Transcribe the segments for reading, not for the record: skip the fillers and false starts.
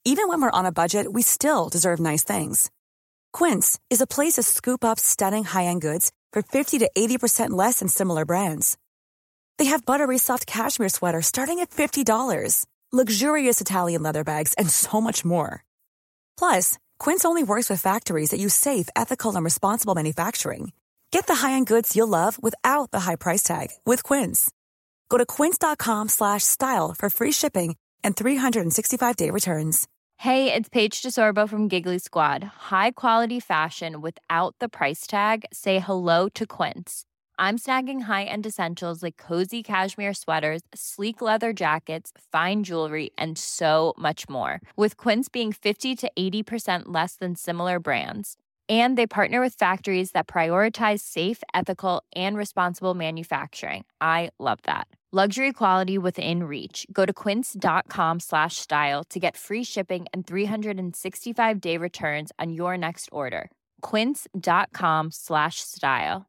Even when we're on a budget, we still deserve nice things. Quince is a place to scoop up stunning high-end goods for 50 to 80% less than similar brands. They have buttery soft cashmere sweaters starting at $50, luxurious Italian leather bags, and so much more. Plus, Quince only works with factories that use safe, ethical, and responsible manufacturing. Get the high-end goods you'll love without the high price tag with Quince. Go to quince.com/style for free shipping and 365-day returns. Hey, it's Paige DeSorbo from Giggly Squad. High quality fashion without the price tag. Say hello to Quince. I'm snagging high-end essentials like cozy cashmere sweaters, sleek leather jackets, fine jewelry, and so much more. With Quince being 50 to 80% less than similar brands. And they partner with factories that prioritize safe, ethical, and responsible manufacturing. I love that. Luxury quality within reach. Go to quince.com/style to get free shipping and 365-day returns on your next order. Quince.com/style.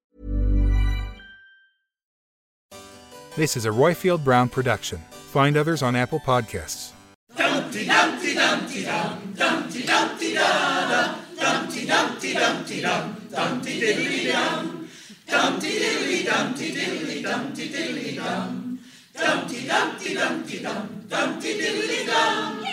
This is a Royfield Brown production. Find others on Apple Podcasts. Dumpty Dumpty Dumpty Dum, Dumpty Dumpty Da Da, Dumpty Dumpty Dumpty Dum, Dumpty Diddly Dum, Dumpty Diddly Dumpty Diddly Dumpty Diddly Dum, Dumpty Dumpty Dumpty Dum, Dumpty Diddly Dum.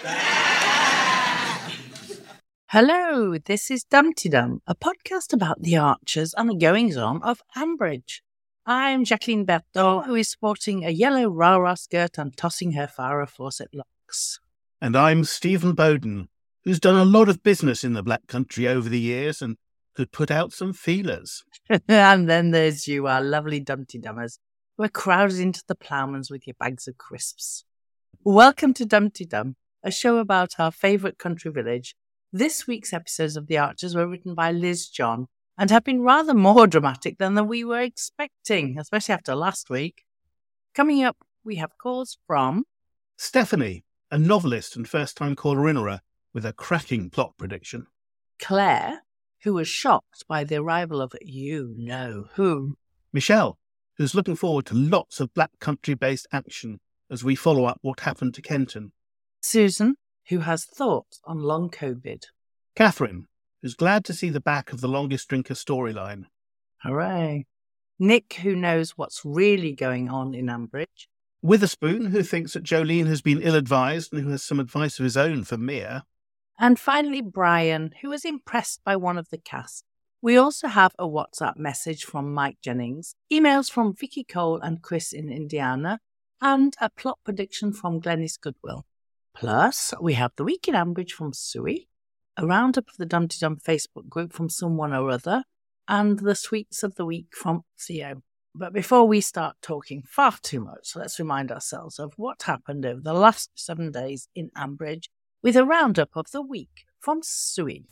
Hello, this is Dumpty Dum, a podcast about the archers and the goings-on of Ambridge. I'm Jacqueline Berthaud, who is sporting a yellow rah-rah skirt and tossing her Farrah Fawcett locks. And I'm Stephen Bowden, who's done a lot of business in the Black Country over the years and could put out some feelers. And then there's you, our lovely Dumpty Dummers, who are crowded into the ploughmans with your bags of crisps. Welcome to Dumpty Dum, a show about our favourite country village. This week's episodes of The Archers were written by Liz John and have been rather more dramatic than we were expecting, especially after last week. Coming up, we have calls from Stephanie, a novelist and first-time caller-innerer with a cracking plot prediction. Claire, who was shocked by the arrival of you-know-who. Michelle, who's looking forward to lots of Black Country-based action as we follow up what happened to Kenton. Susan, who has thoughts on long COVID. Catherine, who's glad to see the back of the Longest Drinker storyline. Hooray. Nick, who knows what's really going on in Ambridge. Witherspoon, who thinks that Jolene has been ill-advised and who has some advice of his own for Mia. And finally, Brian, who was impressed by one of the cast. We also have a WhatsApp message from Mike Jennings, emails from Vicky Cole and Chris in Indiana, and a plot prediction from Glenys Goodwill. Plus, we have the Week in Ambridge from Suey, a roundup of the Dumpty Dum Facebook group from someone or other, and the Sweets of the Week from Theo. But before we start talking far too much, let's remind ourselves of what happened over the last 7 days in Ambridge with a roundup of the week from Suey.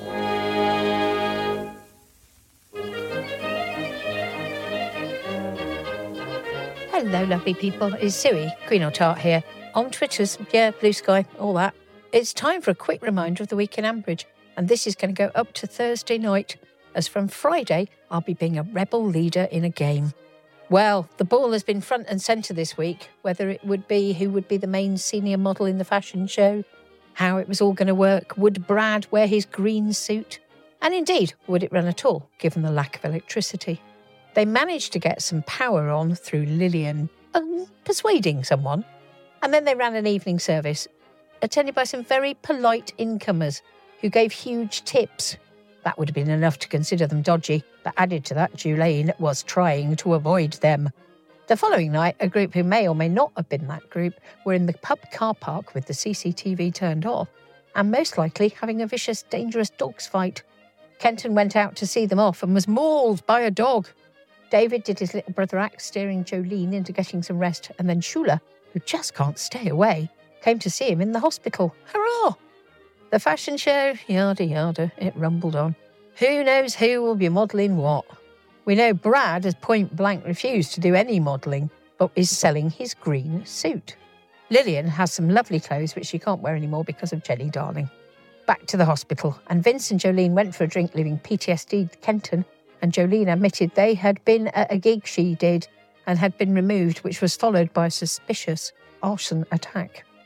Hello, lovely people. It's Suey, Green or Tart here. On Twitter's, Blue Sky, all that. It's time for a quick reminder of the week in Ambridge, and this is going to go up to Thursday night, as from Friday, I'll be being a rebel leader in a game. Well, the ball has been front and centre this week, whether it would be who would be the main senior model in the fashion show, how it was all going to work, would Brad wear his green suit, and indeed, would it run at all, given the lack of electricity. They managed to get some power on through Lillian persuading someone, and then they ran an evening service, attended by some very polite incomers who gave huge tips. That would have been enough to consider them dodgy, but added to that, Jolene was trying to avoid them. The following night, a group who may or may not have been that group were in the pub car park with the CCTV turned off, and most likely having a vicious, dangerous dogs fight. Kenton went out to see them off and was mauled by a dog. David did his little brother act, steering Jolene into getting some rest, and then Shula, who just can't stay away, came to see him in the hospital. Hurrah! The fashion show, yada yada, it rumbled on. Who knows who will be modelling what? We know Brad has point blank refused to do any modelling, but is selling his green suit. Lillian has some lovely clothes which she can't wear anymore because of Jenny Darling. Back to the hospital, and Vince and Jolene went for a drink, leaving PTSD Kenton, and Jolene admitted they had been at a gig she did and had been removed, which was followed by a suspicious arson attack.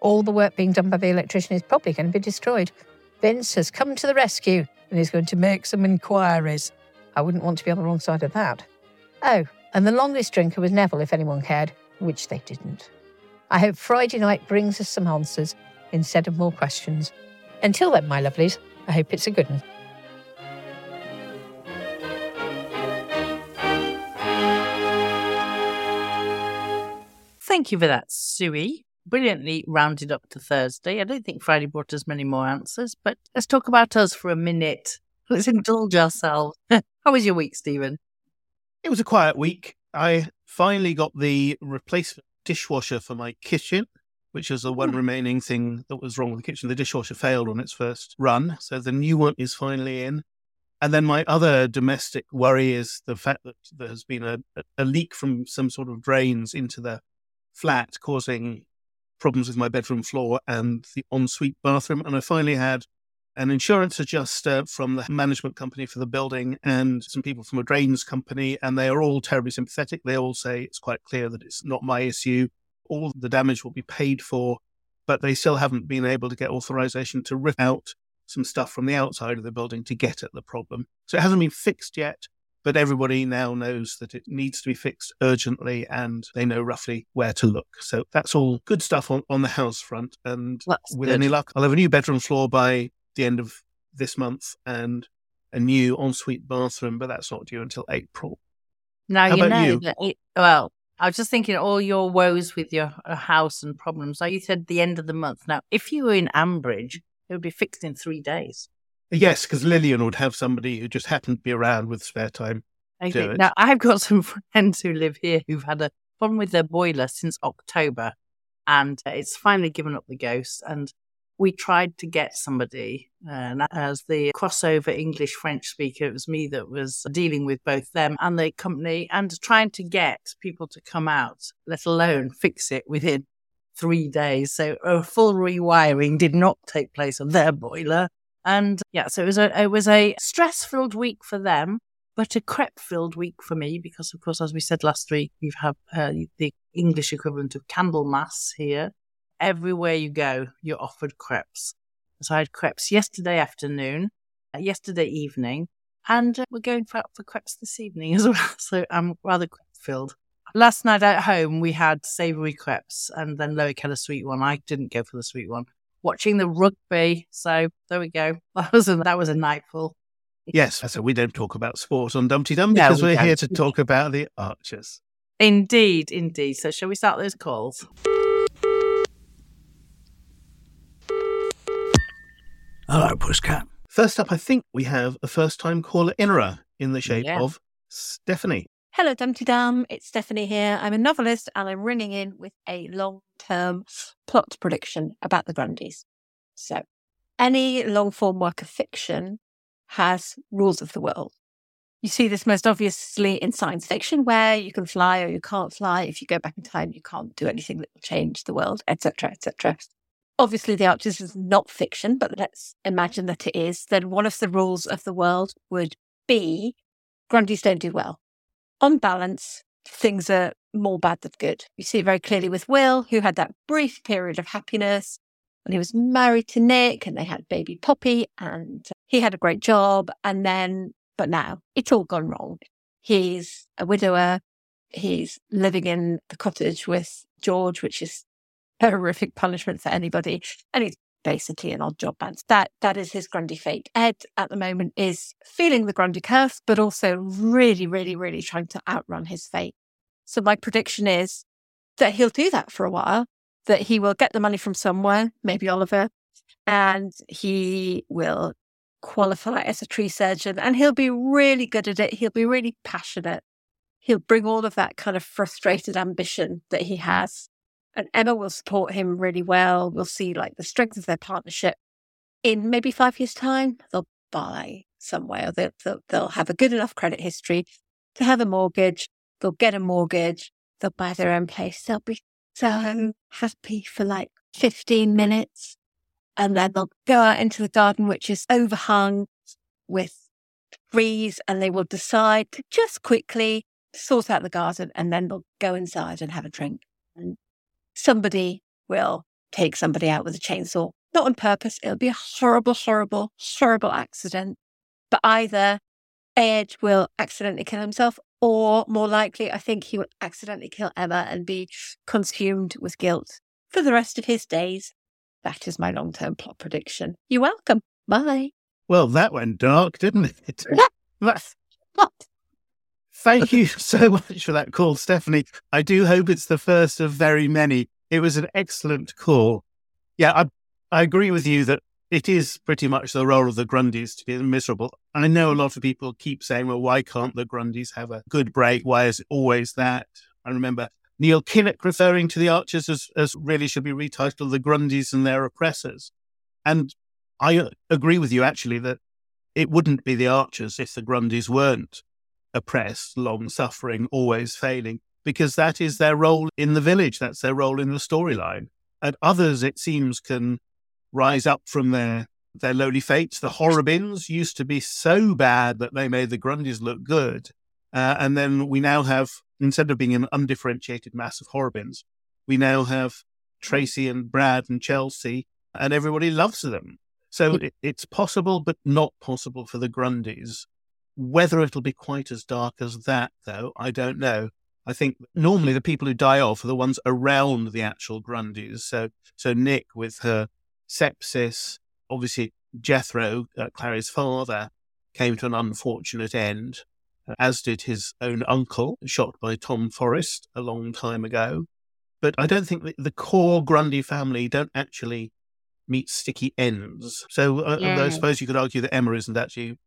all the work being done by the electrician is probably going to be destroyed. Vince has come to the rescue and is going to make some inquiries. I wouldn't want to be on the wrong side of that. Oh, and the longest drinker was Neville, if anyone cared, which they didn't. I hope Friday night brings us some answers instead of more questions. Until then, my lovelies, I hope it's a good one. Thank you for that, Suey. Brilliantly rounded up to Thursday. I don't think Friday brought us many more answers, but let's talk about us for a minute. Let's indulge ourselves. How was your week, Stephen? It was a quiet week. I finally got the replacement dishwasher for my kitchen, which is the one remaining thing that was wrong with the kitchen. The dishwasher failed on its first run, so the new one is finally in. And then my other domestic worry is the fact that there has been a leak from some sort of drains into the flat, causing problems with my bedroom floor and the ensuite bathroom. And I finally had an insurance adjuster from the management company for the building and some people from a drains company, and they are all terribly sympathetic. They all say it's quite clear that it's not my issue. All the damage will be paid for, but they still haven't been able to get authorization to rip out some stuff from the outside of the building to get at the problem. So it hasn't been fixed yet, but everybody now knows that it needs to be fixed urgently and they know roughly where to look. So that's all good stuff on the house front. And with any luck, I'll have a new bedroom floor by the end of this month and a new ensuite bathroom, but that's not due until April. Now, How about you? Well, I was just thinking all your woes with your house and problems. Like you said, the end of the month. Now, if you were in Ambridge, it would be fixed in 3 days. Yes, because Lillian would have somebody who just happened to be around with spare time. Now, I've got some friends who live here who've had a problem with their boiler since October, and it's finally given up the ghost. And we tried to get somebody, and as the crossover English-French speaker, it was me that was dealing with both them and the company, and trying to get people to come out, let alone fix it within 3 days. So a full rewiring did not take place on their boiler. And yeah, so it was a stress-filled week for them, but a crepe-filled week for me because, of course, as we said last week, we have the English equivalent of Candlemas here. Everywhere you go, you're offered crepes. So I had crepes yesterday afternoon, yesterday evening, and we're going for crepes this evening as well. So I'm rather crepe-filled. Last night at home, we had savoury crepes, and then Loic had a sweet one. I didn't go for the sweet one. Watching the rugby, so there we go. That was a nightful. Yes, so we don't talk about sport on Dumpty Dum because we're here to talk about the Archers. Indeed, indeed. So shall we start those calls? Hello, Pusscat. First up, I think we have a first-time caller, Inra, in the shape of Stephanie. Hello, Dumpty Dum. It's Stephanie here. I'm a novelist and I'm ringing in with a long-term plot prediction about the Grundys. So, any long-form work of fiction has rules of the world. You see this most obviously in science fiction, where you can fly or you can't fly. If you go back in time, you can't do anything that will change the world, etc., etc. Obviously, The Archers is not fiction, but let's imagine that it is. Then one of the rules of the world would be Grundys don't do well. On balance, things are more bad than good. You see it very clearly with Will, who had that brief period of happiness when he was married to Nick and they had baby Poppy and he had a great job. But now it's all gone wrong. He's a widower. He's living in the cottage with George, which is a horrific punishment for anybody. And he's basically an odd job man. That is his Grundy fate. Ed at the moment is feeling the Grundy curse, but also really, really, really trying to outrun his fate. So my prediction is that he'll do that for a while, that he will get the money from somewhere, maybe Oliver, and he will qualify as a tree surgeon and he'll be really good at it. He'll be really passionate. He'll bring all of that kind of frustrated ambition that he has. And Emma will support him really well. We'll see like the strength of their partnership. In maybe 5 years' time, they'll buy somewhere. They'll have a good enough credit history to have a mortgage. They'll get a mortgage. They'll buy their own place. They'll be so happy for like 15 minutes. And then they'll go out into the garden, which is overhung with trees, and they will decide to just quickly sort out the garden, and then they'll go inside and have a drink. And somebody will take somebody out with a chainsaw. Not on purpose. It'll be a horrible, horrible, horrible accident. But either Ed will accidentally kill himself, or more likely, I think he will accidentally kill Emma and be consumed with guilt for the rest of his days. That is my long-term plot prediction. You're welcome. Bye. Well, that went dark, didn't it? What? Thank you so much for that call, Stephanie. I do hope it's the first of very many. It was an excellent call. Yeah, I agree with you that it is pretty much the role of the Grundys to be miserable. And I know a lot of people keep saying, well, why can't the Grundys have a good break? Why is it always that? I remember Neil Kinnock referring to the Archers as really should be retitled The Grundys and Their Oppressors. And I agree with you, actually, that it wouldn't be the Archers if the Grundys weren't oppressed, long-suffering, always failing, because that is their role in the village. That's their role in the storyline. And others, it seems, can rise up from their lowly fates. The Horrobins used to be so bad that they made the Grundys look good. And then we now have, instead of being an undifferentiated mass of Horrobins, we now have Tracy and Brad and Chelsea, and everybody loves them. So it's possible, but not possible for the Grundys. Whether it'll be quite as dark as that, though, I don't know. I think normally the people who die off are the ones around the actual Grundys. So Nick with her sepsis, obviously Jethro, Clary's father, came to an unfortunate end, as did his own uncle, shot by Tom Forrest a long time ago. But I don't think the core Grundy family don't actually meet sticky ends. So I suppose you could argue that Emma isn't actually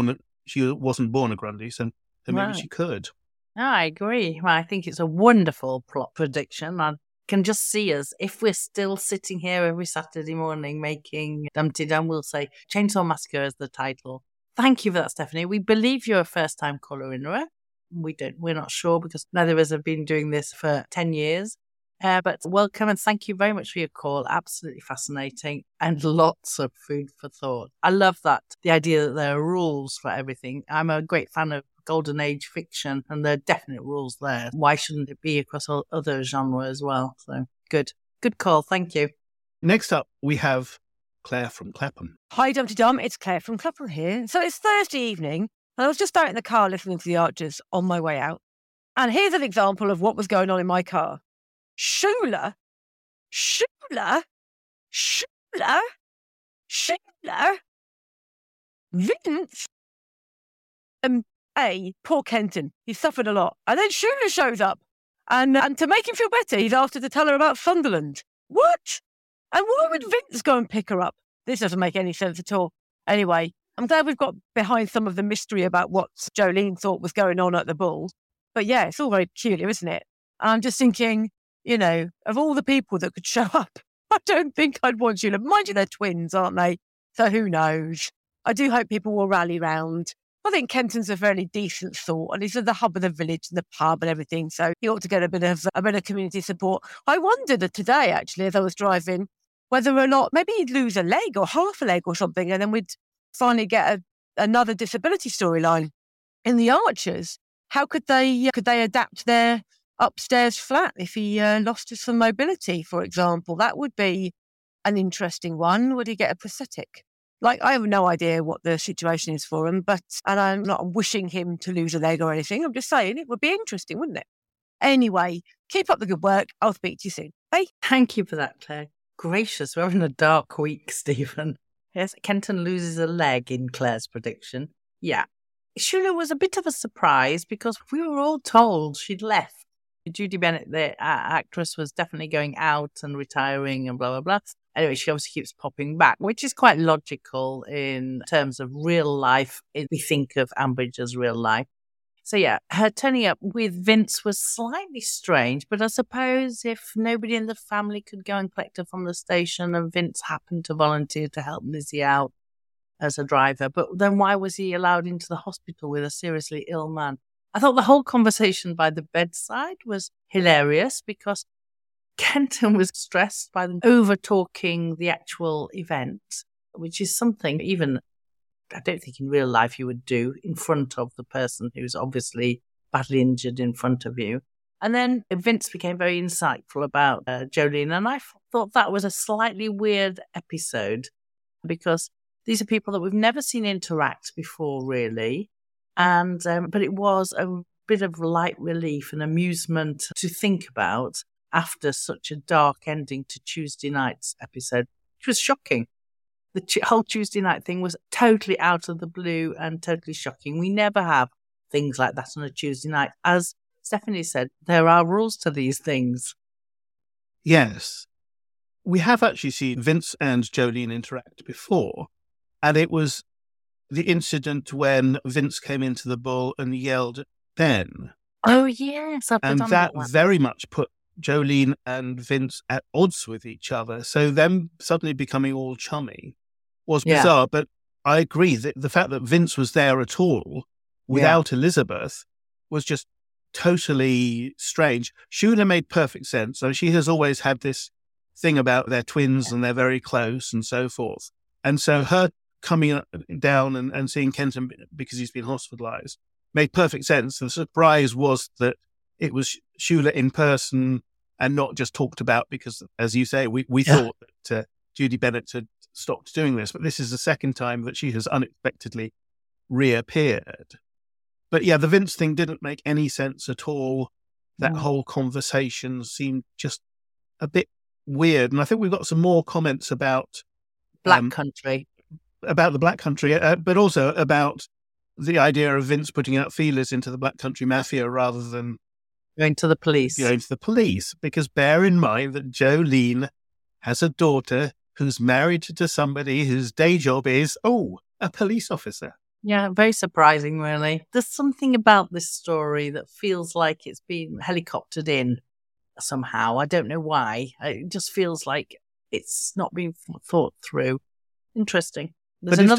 she wasn't born a Grundy, so maybe she could. No, I agree. Well, I think it's a wonderful plot prediction. I can just see us, if we're still sitting here every Saturday morning making Dumpty Dum, we'll say Chainsaw Massacre as the title. Thank you for that, Stephanie. We believe you're a first-time caller in, right? We're not sure because neither of us have been doing this for 10 years. But welcome and thank you very much for your call. Absolutely fascinating and lots of food for thought. I love that. The idea that there are rules for everything. I'm a great fan of Golden Age fiction and there are definite rules there. Why shouldn't it be across all other genres as well? So good call. Thank you. Next up, we have Claire from Clapham. Hi, Dumpty Dum. It's Claire from Clapham here. So it's Thursday evening and I was just out in the car listening to the Archers on my way out. And here's an example of what was going on in my car. Shula, Vince. Poor Kenton. He suffered a lot. And then Shula shows up. And to make him feel better, he's asked her to tell her about Sunderland. What? And why would Vince go and pick her up? This doesn't make any sense at all. Anyway, I'm glad we've got behind some of the mystery about what Jolene thought was going on at the Bull. But yeah, it's all very peculiar, isn't it? And I'm just thinking, you know, of all the people that could show up, I don't think I'd want Shula. Mind you, they're twins, aren't they? So who knows? I do hope people will rally round. I think Kenton's a fairly decent thought, and he's at the hub of the village and the pub and everything, so he ought to get a bit of community support. I wondered today, actually, as I was driving, whether or not maybe he'd lose a leg or half a leg or something, and then we'd finally get another disability storyline. In the Archers, how could they adapt their upstairs flat if he lost some mobility, for example? That would be an interesting one. Would he get a prosthetic? I have no idea what the situation is for him, and I'm not wishing him to lose a leg or anything. I'm just saying it would be interesting, wouldn't it? Anyway, keep up the good work. I'll speak to you soon. Bye. Thank you for that, Claire. Gracious, we're having a dark week, Stephen. Yes, Kenton loses a leg in Claire's prediction. Yeah. Shula was a bit of a surprise because we were all told she'd left. Judy Bennett, the actress, was definitely going out and retiring and blah, blah, blah. Anyway, she obviously keeps popping back, which is quite logical in terms of real life. If we think of Ambridge as real life. So yeah, her turning up with Vince was slightly strange, but I suppose if nobody in the family could go and collect her from the station and Vince happened to volunteer to help Lizzie out as a driver, but then why was he allowed into the hospital with a seriously ill man? I thought the whole conversation by the bedside was hilarious because Kenton was stressed by them over-talking the actual event, which is something even I don't think in real life you would do in front of the person who's obviously badly injured in front of you. And then Vince became very insightful about Jolene, and I thought that was a slightly weird episode because these are people that we've never seen interact before, really. And but it was a bit of light relief and amusement to think about after such a dark ending to Tuesday night's episode, which was shocking. The whole Tuesday night thing was totally out of the blue and totally shocking. We never have things like that on a Tuesday night. As Stephanie said, there are rules to these things. Yes. We have actually seen Vince and Jolene interact before, and it was the incident when Vince came into the Bull and yelled at Ben. Oh, yes. And that very much put Jolene and Vince at odds with each other. So them suddenly becoming all chummy was bizarre. But I agree that the fact that Vince was there at all without Elizabeth was just totally strange. Shula made perfect sense. So she has always had this thing about their twins and they're very close and so forth. And so her coming down and seeing Kenton because he's been hospitalized made perfect sense. The surprise was that it was Shula in person and not just talked about because, as you say, we thought that Judy Bennett had stopped doing this, but this is the second time that she has unexpectedly reappeared. But yeah, the Vince thing didn't make any sense at all. That whole conversation seemed just a bit weird. And I think we've got some more comments about Black Country. About the Black Country, but also about the idea of Vince putting out feelers into the Black Country Mafia rather than going to the police. Because bear in mind that Jolene has a daughter who's married to somebody whose day job is, a police officer. Yeah, very surprising, really. There's something about this story that feels like it's been helicoptered in somehow. I don't know why. It just feels like it's not been thought through. Interesting. There's but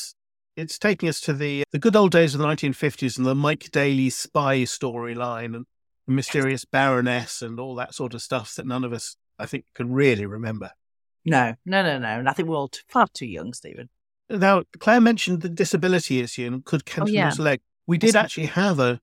it's taking us to the good old days of the 1950s and the Mike Daly spy storyline and the mysterious Baroness and all that sort of stuff that none of us, I think, can really remember. No. And I think we're all far too young, Stephen. Now, Claire mentioned the disability issue and could Kenton lose a leg. We did actually have a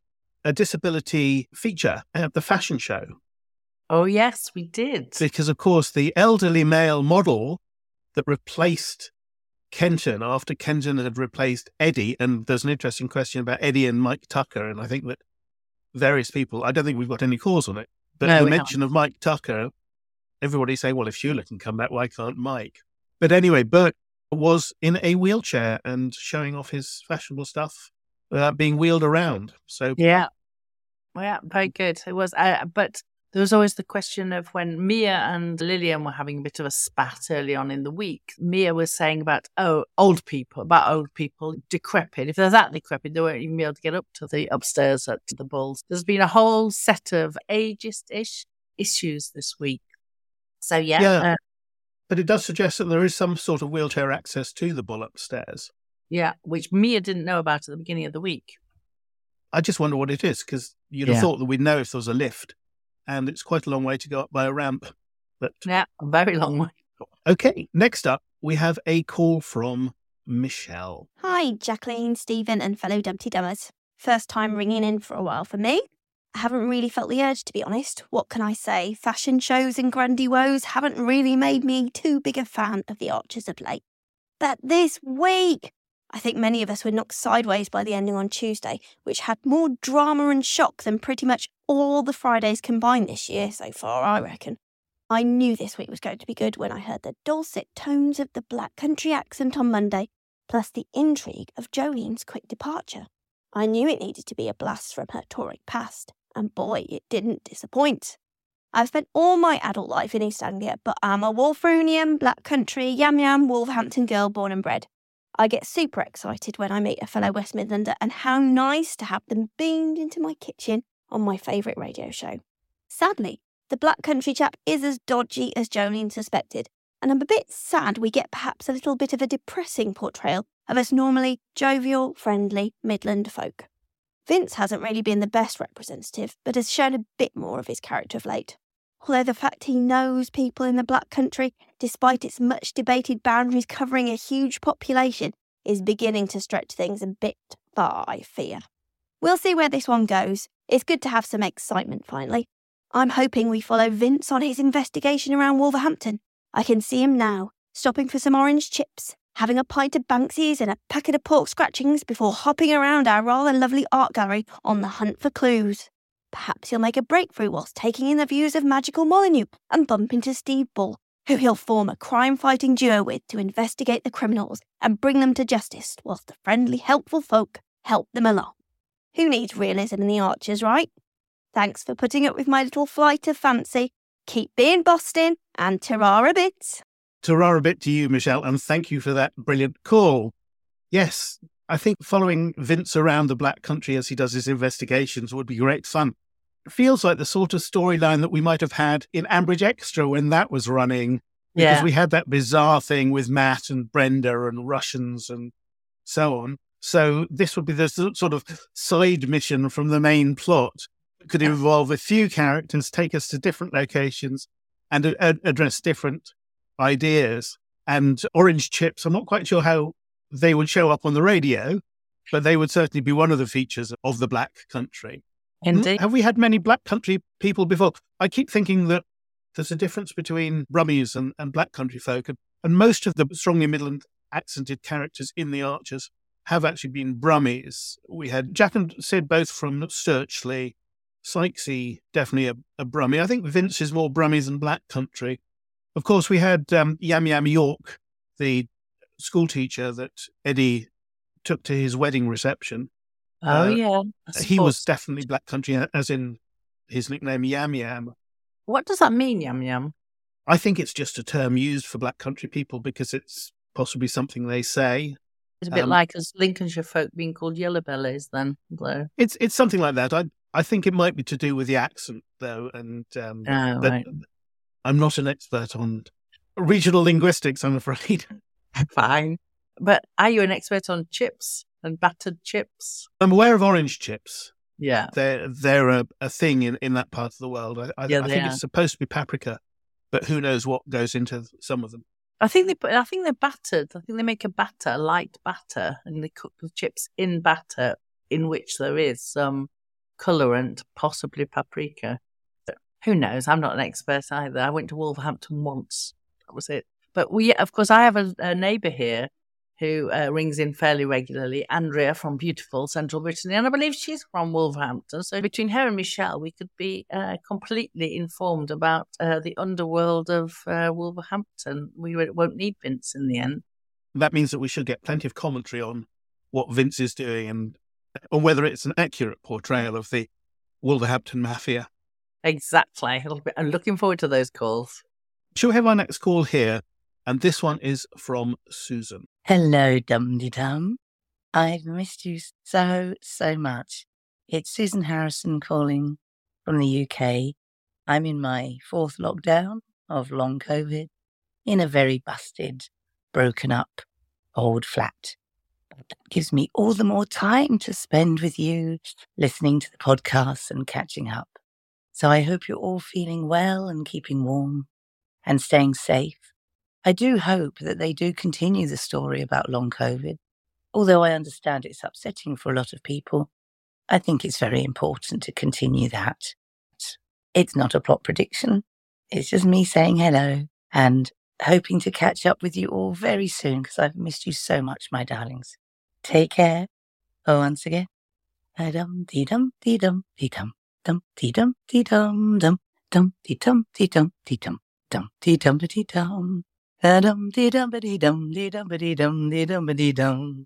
disability feature at the fashion show. Oh, yes, we did. Because, of course, the elderly male model that replaced Kenton after Kenton had replaced Eddie, and there's an interesting question about Eddie and Mike Tucker, and I think that various people, I don't think we've got any calls on it, but the mention of Mike Tucker, everybody say, well, if Shula can come back, why can't Mike? But anyway, Bert was in a wheelchair and showing off his fashionable stuff without being wheeled around. So yeah, very good. It was, but there was always the question of when Mia and Lillian were having a bit of a spat early on in the week. Mia was saying about old people decrepit. If they're that decrepit, they won't even be able to get up to the upstairs at the Bulls. There's been a whole set of ageist-ish issues this week. So but it does suggest that there is some sort of wheelchair access to the Bull upstairs. Yeah, which Mia didn't know about at the beginning of the week. I just wonder what it is, because you'd have thought that we'd know if there was a lift. And it's quite a long way to go up by a ramp. But yeah, a very long way. Okay, next up, we have a call from Michelle. Hi, Jacqueline, Stephen, and fellow Dumpty Dummers. First time ringing in for a while for me. I haven't really felt the urge, to be honest. What can I say? Fashion shows and Grundy woes haven't really made me too big a fan of the Archers of late. But this week, I think many of us were knocked sideways by the ending on Tuesday, which had more drama and shock than pretty much all the Fridays combined this year so far, I reckon. I knew this week was going to be good when I heard the dulcet tones of the Black Country accent on Monday, plus the intrigue of Jolene's quick departure. I knew it needed to be a blast from her Tory past, and boy, it didn't disappoint. I've spent all my adult life in East Anglia, but I'm a Wolverinian, Black Country, Yam Wolverhampton girl born and bred. I get super excited when I meet a fellow West Midlander, and how nice to have them beamed into my kitchen on my favourite radio show. Sadly, the Black Country chap is as dodgy as Jolene suspected, and I'm a bit sad we get perhaps a little bit of a depressing portrayal of us normally jovial, friendly Midland folk. Vince hasn't really been the best representative, but has shown a bit more of his character of late. Although the fact he knows people in the Black Country, despite its much-debated boundaries covering a huge population, is beginning to stretch things a bit far, I fear. We'll see where this one goes. It's good to have some excitement, finally. I'm hoping we follow Vince on his investigation around Wolverhampton. I can see him now, stopping for some orange chips, having a pint of Banksy's and a packet of pork scratchings before hopping around our rather lovely art gallery on the hunt for clues. Perhaps he'll make a breakthrough whilst taking in the views of Magical Molyneux and bump into Steve Bull, who he'll form a crime-fighting duo with to investigate the criminals and bring them to justice whilst the friendly, helpful folk help them along. Who needs realism in the Archers, right? Thanks for putting up with my little flight of fancy. Keep being Boston and ta-ra a bit. Ta-ra a bit to you, Michelle, and thank you for that brilliant call. Yes, I think following Vince around the Black Country as he does his investigations would be great fun. It feels like the sort of storyline that we might have had in Ambridge Extra when that was running, because we had that bizarre thing with Matt and Brenda and Russians and so on. So this would be the sort of side mission from the main plot. It could involve a few characters, take us to different locations and address different ideas. And Orange Chips, I'm not quite sure how they would show up on the radio, but they would certainly be one of the features of the Black Country. Indeed. Have we had many Black Country people before? I keep thinking that there's a difference between Brummies and Black Country folk, and most of the strongly Midland accented characters in the Archers have actually been Brummies. We had Jack and Sid both from Sturchley, Sykesy definitely a Brummie. I think Vince is more Brummies than Black Country. Of course, we had Yam Yam York, the school teacher that Eddie took to his wedding reception. He was definitely Black Country, as in his nickname Yam Yam. What does that mean, Yam Yam? I think it's just a term used for Black Country people because it's possibly something they say. It's a bit like us Lincolnshire folk being called yellow bellies then. Though. It's something like that. I think it might be to do with the accent, though, and right. I'm not an expert on regional linguistics, I'm afraid. Fine. But are you an expert on chips and battered chips? I'm aware of orange chips. Yeah. They're a thing in that part of the world. I think it's supposed to be paprika, but who knows what goes into some of them. I think they're battered. I think they make a batter, light batter, and they cook the chips in batter in which there is some colourant, possibly paprika. But who knows? I'm not an expert either. I went to Wolverhampton once. That was it. But of course, I have a neighbour here who rings in fairly regularly, Andrea from beautiful Central Brittany, and I believe she's from Wolverhampton. So between her and Michelle, we could be completely informed about the underworld of Wolverhampton. We won't need Vince in the end. That means that we should get plenty of commentary on what Vince is doing and whether it's an accurate portrayal of the Wolverhampton Mafia. Exactly. I'm looking forward to those calls. Shall we have our next call here? And this one is from Susan. Hello, Dum-de-Dum. I've missed you so much. It's Susan Harrison calling from the UK. I'm in my 4th lockdown of long COVID in a very busted, broken up old flat. But that gives me all the more time to spend with you, listening to the podcasts and catching up. So I hope you're all feeling well and keeping warm and staying safe. I do hope that they do continue the story about long COVID. Although I understand it's upsetting for a lot of people, I think it's very important to continue that. It's not a plot prediction. It's just me saying hello and hoping to catch up with you all very soon because I've missed you so much, my darlings. Take care. Oh, once again. Dum-dee-dum-dee-dum-dee-dum. Dum-dee-dum-dee-dum-dum. Dum-dee-dum-dee-dum-dee-dum. Dum-dee-dum-dee-dum. Dum-dee-dum-dee-dum-dee-dum-dee-dum-dee-dum-dee-dum.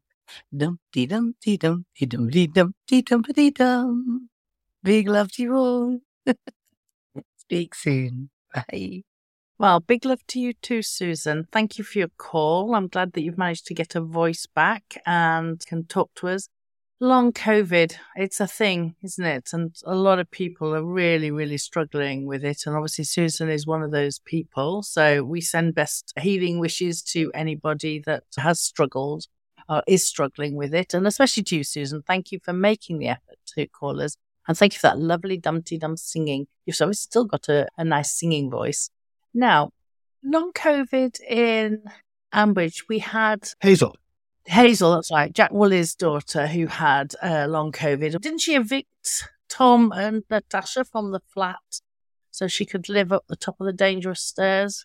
Dum-dee-dum-dee-dum-dee-dum-dee-dum-dee-dum. Big love to you all. Speak soon. Bye. Well, big love to you too, Susan. Thank you for your call. I'm glad that you've managed to get a voice back and can talk to us. Long COVID, it's a thing, isn't it? And a lot of people are really, really struggling with it. And obviously Susan is one of those people. So we send best healing wishes to anybody that has struggled or is struggling with it. And especially to you, Susan. Thank you for making the effort to call us. And thank you for that lovely Dum-Tee-Dum singing. You've always still got a nice singing voice. Now, long COVID in Ambridge, we had Hazel, that's right, Jack Woolley's daughter who had long COVID. Didn't she evict Tom and Natasha from the flat so she could live up the top of the dangerous stairs?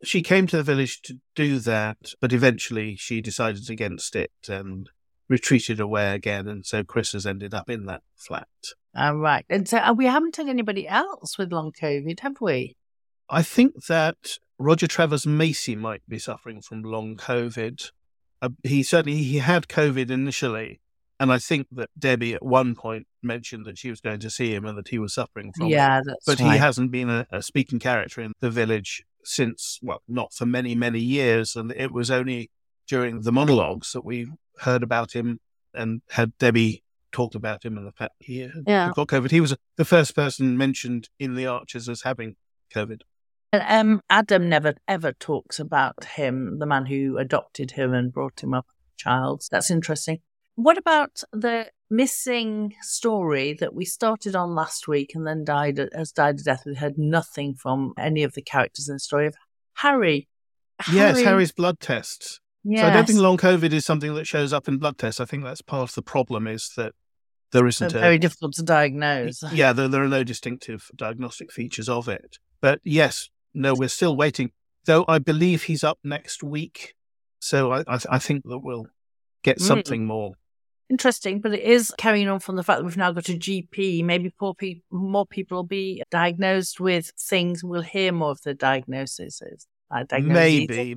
she came to the village to do that, but eventually she decided against it and retreated away again. And so Chris has ended up in that flat. Right. And so we haven't had anybody else with long COVID, have we? I think that Roger Travers Macy might be suffering from long COVID. He had COVID initially. And I think that Debbie at one point mentioned that she was going to see him and that he was suffering from it. That's But right. he hasn't been a speaking character in the village since, well, not for many, many years. And it was only during the monologues that we heard about him and had Debbie talked about him and the fact he had got COVID. He was the first person mentioned in the Archers as having COVID. And Adam never ever talks about him, the man who adopted him and brought him up as a child. That's interesting. What about the missing story that we started on last week and then died a death? We heard nothing from any of the characters in the story of Harry. Yes, Harry's blood tests. Yes. So I don't think long COVID is something that shows up in blood tests. I think that's part of the problem is that there isn't very difficult to diagnose. Yeah, there are no distinctive diagnostic features of it. But yes, no, we're still waiting. Though I believe he's up next week. So I think that we'll get something more. Interesting, but it is carrying on from the fact that we've now got a GP. Maybe more people will be diagnosed with things. We'll hear more of the diagnoses. Maybe.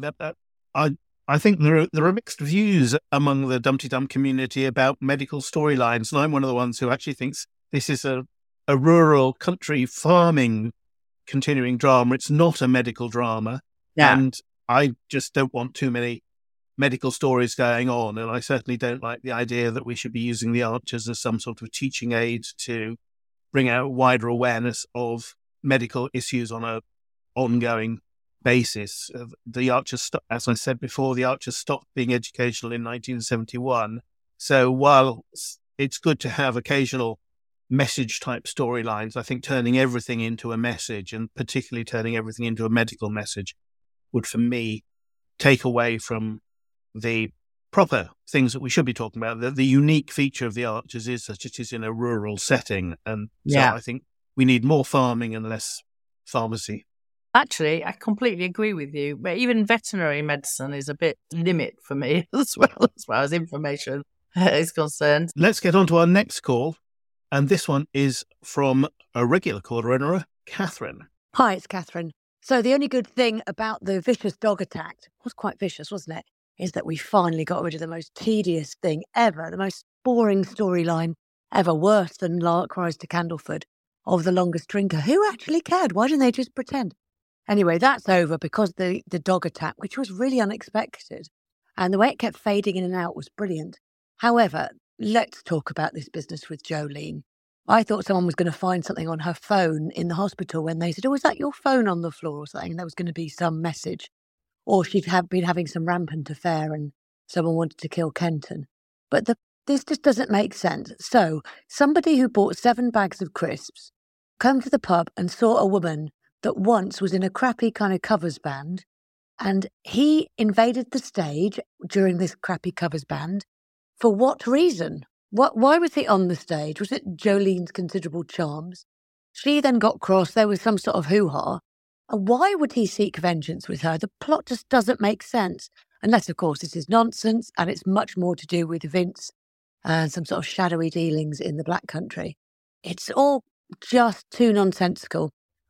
I think there are mixed views among the Dumpty Dum community about medical storylines, and I'm one of the ones who actually thinks this is a rural country farming continuing drama. It's not a medical drama, and I just don't want too many medical stories going on, and I certainly don't like the idea that we should be using the Archers as some sort of teaching aid to bring out wider awareness of medical issues on an ongoing basis. The Archers, as I said before, the Archers stopped being educational in 1971. So while it's good to have occasional message-type storylines, I think turning everything into a message, and particularly turning everything into a medical message, would, for me, take away from the proper things that we should be talking about. The unique feature of the Archers is that it is in a rural setting. And so I think we need more farming and less pharmacy. Actually, I completely agree with you. But even veterinary medicine is a bit limit for me as well, as far as information is concerned. Let's get on to our next call. And this one is from a regular caller, Catherine. Hi, it's Catherine. So the only good thing about the vicious dog attack, was quite vicious, wasn't it, is that we finally got rid of the most tedious thing ever, the most boring storyline ever, worse than Lark Rise to Candleford, of the longest drinker. Who actually cared? Why didn't they just pretend? Anyway, that's over because the dog attack, which was really unexpected, and the way it kept fading in and out was brilliant. However, let's talk about this business with Jolene. I thought someone was going to find something on her phone in the hospital when they said, "Oh, is that your phone on the floor?" or something. And there was going to be some message. Or she'd been having some rampant affair and someone wanted to kill Kenton. But this just doesn't make sense. So somebody who bought 7 bags of crisps come to the pub and saw a woman that once was in a crappy kind of covers band, and he invaded the stage during this crappy covers band. For what reason? Why was he on the stage? Was it Jolene's considerable charms? She then got cross. There was some sort of hoo-ha. And why would he seek vengeance with her? The plot just doesn't make sense. Unless, of course, this is nonsense and it's much more to do with Vince and some sort of shadowy dealings in the Black Country. It's all just too nonsensical.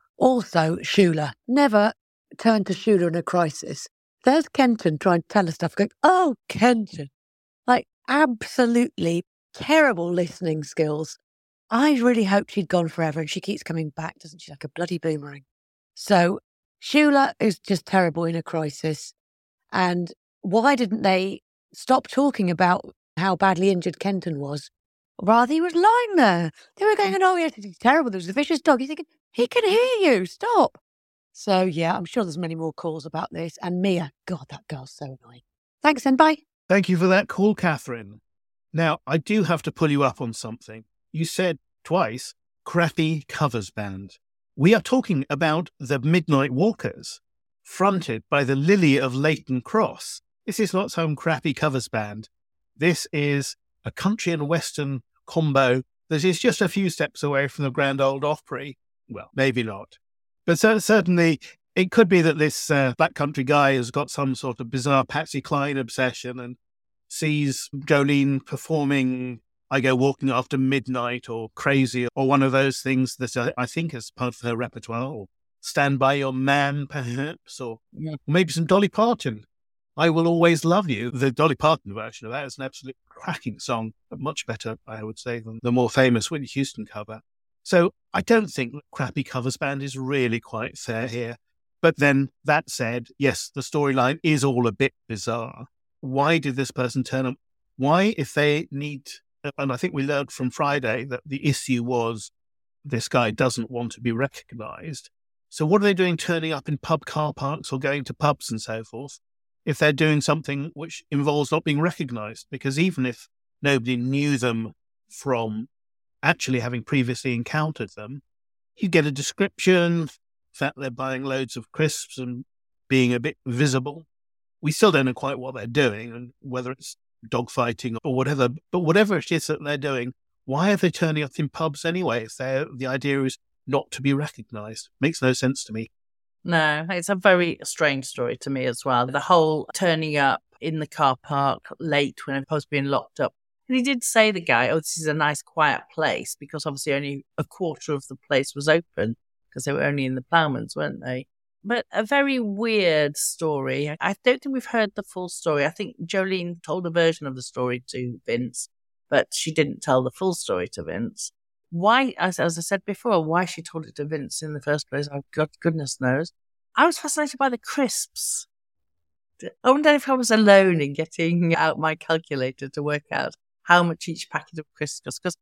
Also, Shula. Never turn to Shula in a crisis. There's Kenton trying to tell her stuff, going, "Oh, Kenton." Like, absolutely terrible listening skills. I really hoped she'd gone forever, and she keeps coming back, doesn't she, like a bloody boomerang. So Shula is just terrible in a crisis. And why didn't they stop talking about how badly injured Kenton was? Rather, he was lying there. They were going, "Oh, yes, he's terrible. There was a vicious dog." You're thinking, he can hear you. Stop. So, yeah, I'm sure there's many more calls about this. And Mia, God, that girl's so annoying. Thanks, and bye. Thank you for that call, Catherine. Now, I do have to pull you up on something. You said twice, crappy covers band. We are talking about the Midnight Walkers, fronted by the Lily of Leighton Cross. This is not some crappy covers band. This is a country and western combo that is just a few steps away from the Grand Ole Opry. Well, maybe not. But certainly It could be that this Black Country guy has got some sort of bizarre Patsy Cline obsession and sees Jolene performing I Go Walking After Midnight or Crazy or one of those things that I think is part of her repertoire, or Stand By Your Man, perhaps, or maybe some Dolly Parton. I Will Always Love You. The Dolly Parton version of that is an absolute cracking song, but much better, I would say, than the more famous Whitney Houston cover. So I don't think Crappy Covers Band is really quite fair here. But then, that said, yes, the storyline is all a bit bizarre. Why did this person turn up? Why, if they need... And I think we learned from Friday that the issue was this guy doesn't want to be recognised. So what are they doing turning up in pub car parks or going to pubs and so forth if they're doing something which involves not being recognised? Because even if nobody knew them from actually having previously encountered them, you get a description... fact they're buying loads of crisps and being a bit visible. We still don't know quite what they're doing and whether it's dogfighting or whatever, but whatever it is that they're doing, why are they turning up in pubs anyway if the idea is not to be recognised? Makes no sense to me. No, it's a very strange story to me as well. The whole turning up in the car park late when I'm supposed to be locked up. And he did say, the guy, this is a nice quiet place, because obviously only a quarter of the place was open, because they were only in the Plowmans, weren't they? But a very weird story. I don't think we've heard the full story. I think Jolene told a version of the story to Vince, but she didn't tell the full story to Vince. Why, as I said before, why she told it to Vince in the first place, God, goodness knows. I was fascinated by the crisps. I wonder if I was alone in getting out my calculator to work out how much each packet of crisps cost, because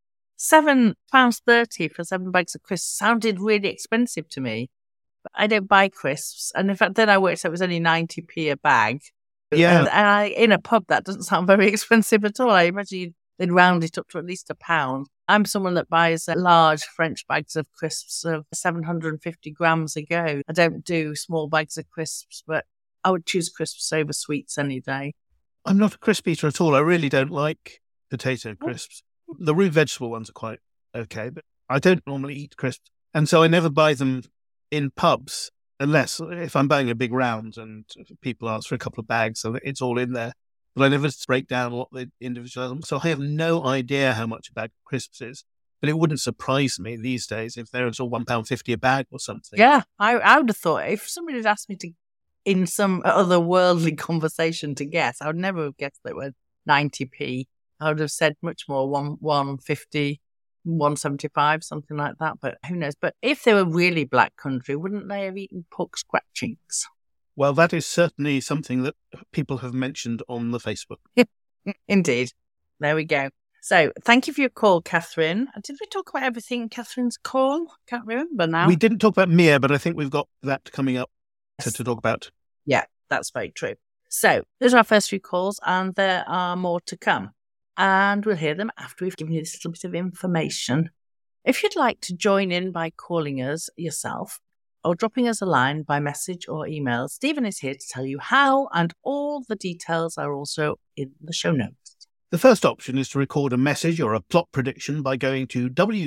£7.30 for 7 bags of crisps sounded really expensive to me. But I don't buy crisps. And in fact, then I worked out it was only 90p a bag. Yeah. And in a pub, that doesn't sound very expensive at all. I imagine they'd round it up to at least £1. I'm someone that buys large French bags of crisps of 750 grams a go. I don't do small bags of crisps, but I would choose crisps over sweets any day. I'm not a crisp eater at all. I really don't like potato crisps. The root vegetable ones are quite okay, but I don't normally eat crisps. And so I never buy them in pubs, unless if I'm buying a big round and people ask for a couple of bags, so it's all in there. But I never break down what the individual... So I have no idea how much a bag of crisps is. But it wouldn't surprise me these days if there was all £1.50 a bag or something. Yeah, I would have thought if somebody had asked me to, in some otherworldly conversation, to guess, I would never have guessed that it was 90p. I would have said much more, 150, 175, something like that. But who knows? But if they were really Black Country, wouldn't they have eaten pork scratchings? Well, that is certainly something that people have mentioned on the Facebook. Indeed. There we go. So thank you for your call, Catherine. Did we talk about everything in Catherine's call? Can't remember now. We didn't talk about Mia, but I think we've got that coming up to talk about. Yeah, that's very true. So those are our first few calls, and there are more to come. And we'll hear them after we've given you this little bit of information. If you'd like to join in by calling us yourself or dropping us a line by message or email, Stephen is here to tell you how, and all the details are also in the show notes. The first option is to record a message or a plot prediction by going to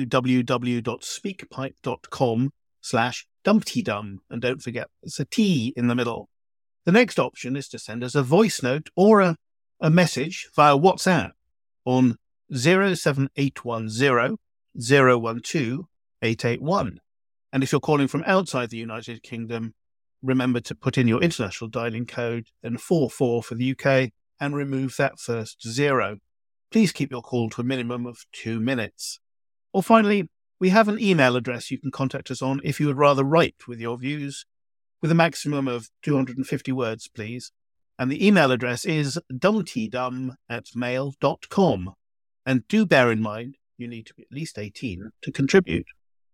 www.speakpipe.com/dumptydum. And don't forget, there's a T in the middle. The next option is to send us a voice note or a message via WhatsApp on 07810 012 881. And if you're calling from outside the United Kingdom, remember to put in your international dialing code, then 44 for the UK, and remove that first 0. Please keep your call to a minimum of 2 minutes. Or finally, we have an email address you can contact us on if you would rather write with your views, with a maximum of 250 words, please. And the email address is dumptydum@mail.com. And do bear in mind, you need to be at least 18 to contribute.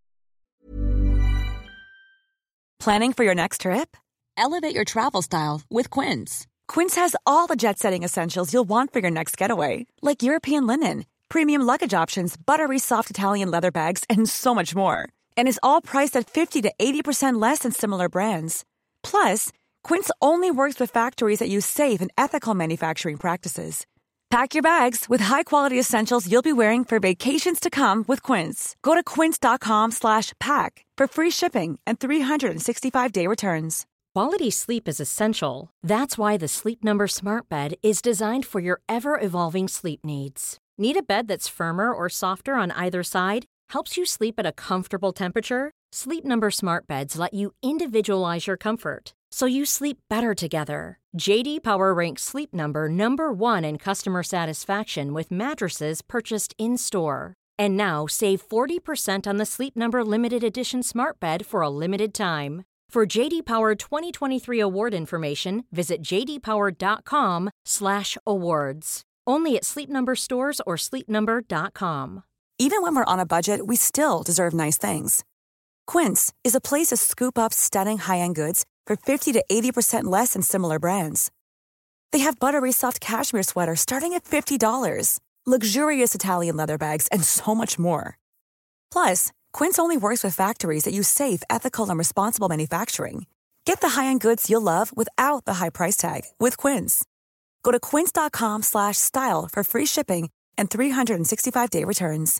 Planning for your next trip? Elevate your travel style with Quince. Quince has all the jet-setting essentials you'll want for your next getaway, like European linen, premium luggage options, buttery soft Italian leather bags, and so much more. And is all priced at 50 to 80% less than similar brands. Plus, Quince only works with factories that use safe and ethical manufacturing practices. Pack your bags with high-quality essentials you'll be wearing for vacations to come with Quince. Go to quince.com/pack for free shipping and 365-day returns. Quality sleep is essential. That's why the Sleep Number Smart Bed is designed for your ever-evolving sleep needs. Need a bed that's firmer or softer on either side? Helps you sleep at a comfortable temperature? Sleep Number Smart Beds let you individualize your comfort, so you sleep better together. J.D. Power ranks Sleep Number #1 in customer satisfaction with mattresses purchased in-store. And now, save 40% on the Sleep Number Limited Edition Smart Bed for a limited time. For J.D. Power 2023 award information, visit jdpower.com/awards. Only at Sleep Number stores or sleepnumber.com. Even when we're on a budget, we still deserve nice things. Quince is a place to scoop up stunning high-end goods for 50 to 80% less than similar brands. They have buttery soft cashmere sweaters starting at $50, luxurious Italian leather bags, and so much more. Plus, Quince only works with factories that use safe, ethical, and responsible manufacturing. Get the high-end goods you'll love without the high price tag with Quince. Go to quince.com/style for free shipping and 365-day returns.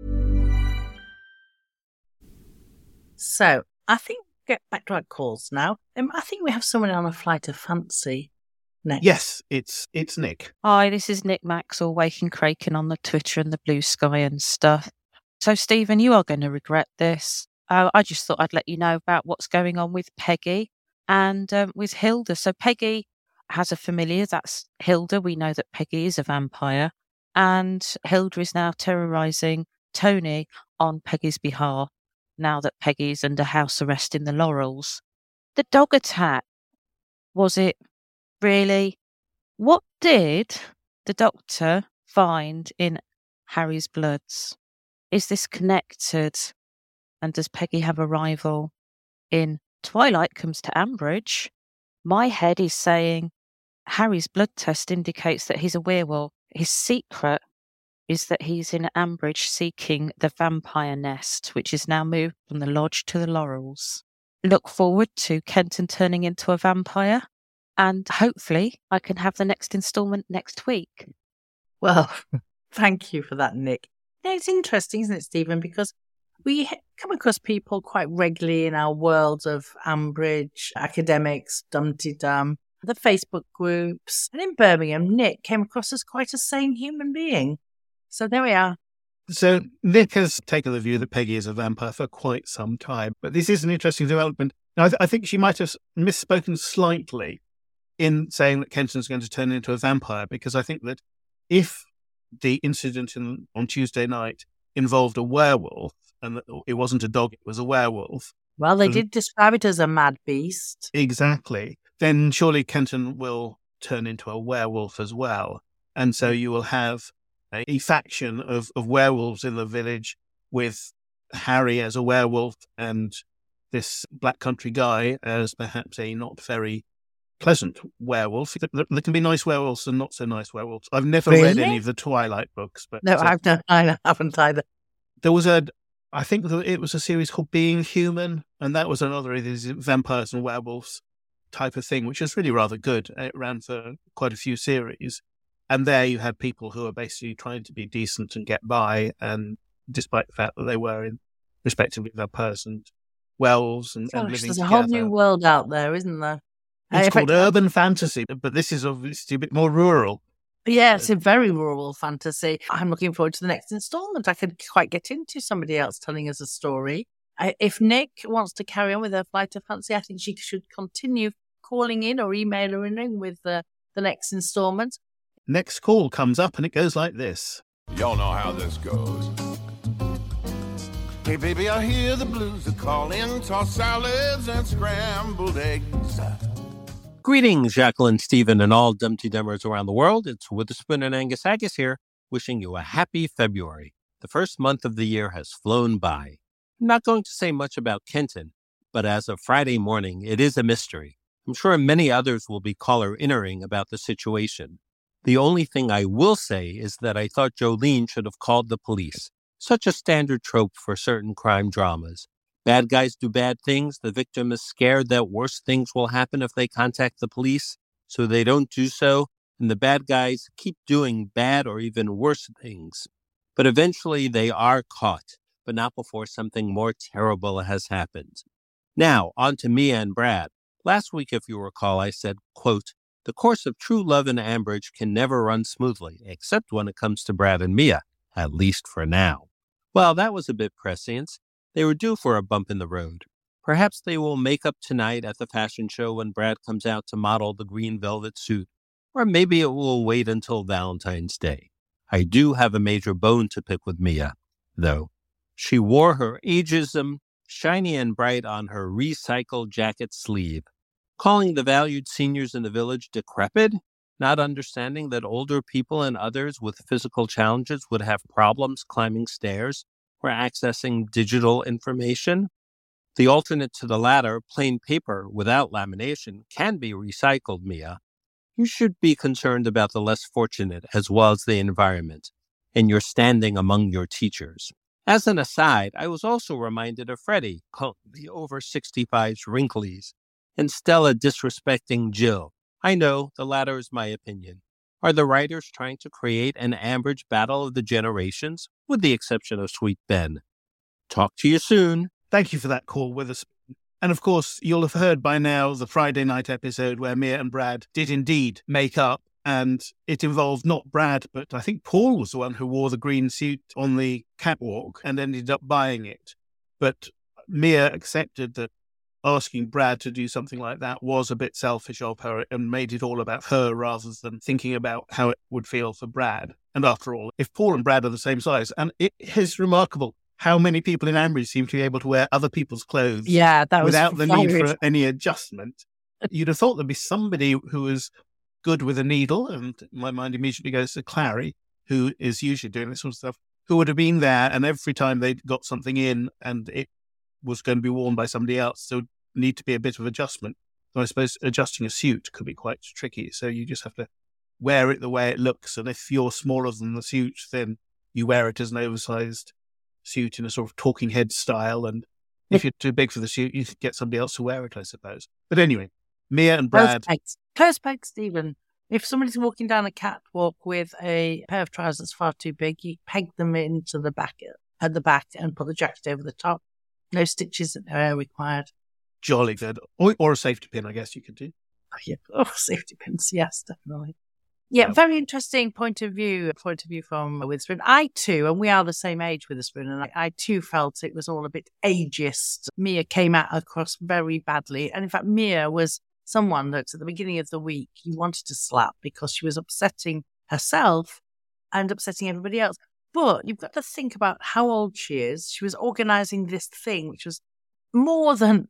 So, I think we'll get back to our calls now. I think we have someone on a flight of fancy next. Yes, it's Nick. Hi, this is Nick Maxwell, Waking Kraken on the Twitter and the Blue Sky and stuff. So, Stephen, you are going to regret this. I just thought I'd let you know about what's going on with Peggy and with Hilda. So, Peggy has a familiar, that's Hilda. We know that Peggy is a vampire. And Hilda is now terrorising Tony on Peggy's behalf, now that Peggy's under house arrest in the Laurels. The dog attack, was it really? What did the doctor find in Harry's bloods? Is this connected? And does Peggy have a rival in Twilight Comes to Ambridge? My head is saying Harry's blood test indicates that he's a werewolf. His secret is that he's in Ambridge seeking the vampire nest, which is now moved from the lodge to the Laurels. Look forward to Kenton turning into a vampire, and hopefully I can have the next instalment next week. Well, thank you for that, Nick. Yeah, it's interesting, isn't it, Stephen? Because we come across people quite regularly in our world of Ambridge, academics, Dum-Tee-Dum, the Facebook groups. And in Birmingham, Nick came across as quite a sane human being. So there we are. So Nick has taken the view that Peggy is a vampire for quite some time. But this is an interesting development. Now, I think she might have misspoken slightly in saying that Kenton's going to turn into a vampire, because I think that if the incident on Tuesday night involved a werewolf, and that it wasn't a dog, it was a werewolf. Well, they did describe it as a mad beast. Exactly. Then surely Kenton will turn into a werewolf as well. And so you will have a faction of werewolves in the village, with Harry as a werewolf and this Black Country guy as perhaps a not very pleasant werewolf. There can be nice werewolves and not so nice werewolves. I've never read any of the Twilight books. But no, I haven't either. There was I think it was a series called Being Human, and that was another of these vampires and werewolves type of thing, which was really rather good. It ran for quite a few series. And there you had people who were basically trying to be decent and get by, and despite the fact that they were in respectively vampires and werewolves and living there's together. a whole new world out there, isn't there? It's called urban fantasy, but this is obviously a bit more rural. Yeah, it's a very rural fantasy. I'm looking forward to the next installment. I could quite get into somebody else telling us a story. If Nick wants to carry on with her flight of fancy, I think she should continue calling in or emailing in with the next installment. Next call comes up and it goes like this. Y'all know how this goes. Hey, baby, I hear the blues are calling. Toss salads and scrambled eggs. Greetings, Jacqueline, Stephen, and all Dum-Tee-Dummers around the world. It's Witherspoon and Angus Agus here, wishing you a happy February. The first month of the year has flown by. I'm not going to say much about Kenton, but as of Friday morning, it is a mystery. I'm sure many others will be caller-innering about the situation. The only thing I will say is that I thought Jolene should have called the police. Such a standard trope for certain crime dramas. Bad guys do bad things. The victim is scared that worse things will happen if they contact the police, so they don't do so, and the bad guys keep doing bad or even worse things. But eventually they are caught, but not before something more terrible has happened. Now, on to Mia and Brad. Last week, if you recall, I said, quote, "The course of true love in Ambridge can never run smoothly, except when it comes to Brad and Mia, at least for now." Well, that was a bit prescient. They were due for a bump in the road. Perhaps they will make up tonight at the fashion show when Brad comes out to model the green velvet suit. Or maybe it will wait until Valentine's Day. I do have a major bone to pick with Mia, though. She wore her ageism shiny and bright on her recycled jacket sleeve, calling the valued seniors in the village decrepit, not understanding that older people and others with physical challenges would have problems climbing stairs or accessing digital information. The alternate to the latter, plain paper without lamination, can be recycled, Mia. You should be concerned about the less fortunate as well as the environment, and your standing among your teachers. As an aside, I was also reminded of Freddie calling the over 65s wrinklies, and Stella disrespecting Jill. I know, the latter is my opinion. Are the writers trying to create an Ambridge battle of the generations, with the exception of Sweet Ben? Talk to you soon. Thank you for that call, Witherspoon. And of course, you'll have heard by now the Friday night episode where Mia and Brad did indeed make up. And it involved not Brad, but I think Paul was the one who wore the green suit on the catwalk and ended up buying it. But Mia accepted that asking Brad to do something like that was a bit selfish of her and made it all about her rather than thinking about how it would feel for Brad. And after all, if Paul and Brad are the same size, and it is remarkable how many people in Ambridge seem to be able to wear other people's clothes without the need for any adjustment. You'd have thought there'd be somebody who was good with a needle, and my mind immediately goes to Clary, who is usually doing this sort of stuff, who would have been there, and every time they got something in and it was going to be worn by somebody else, there would need to be a bit of adjustment. So I suppose adjusting a suit could be quite tricky, so you just have to wear it the way it looks, and if you're smaller than the suit, then you wear it as an oversized suit in a sort of talking head style, and if you're too big for the suit, you could get somebody else to wear it, I suppose. But anyway, Mia and Brad. Close pegs, Stephen. If somebody's walking down a catwalk with a pair of trousers far too big, you peg them into the back at the back and put the jacket over the top. No stitches required. Jolly good. Or a safety pin, I guess you could do. Oh, yeah. Oh, safety pins. Yes, definitely. Yeah, very interesting point of view from Witherspoon. I too, and we are the same age, Witherspoon, and I too felt it was all a bit ageist. Mia came across very badly. And in fact, Mia was someone that at the beginning of the week you wanted to slap because she was upsetting herself and upsetting everybody else. But you've got to think about how old she is. She was organising this thing, which was more than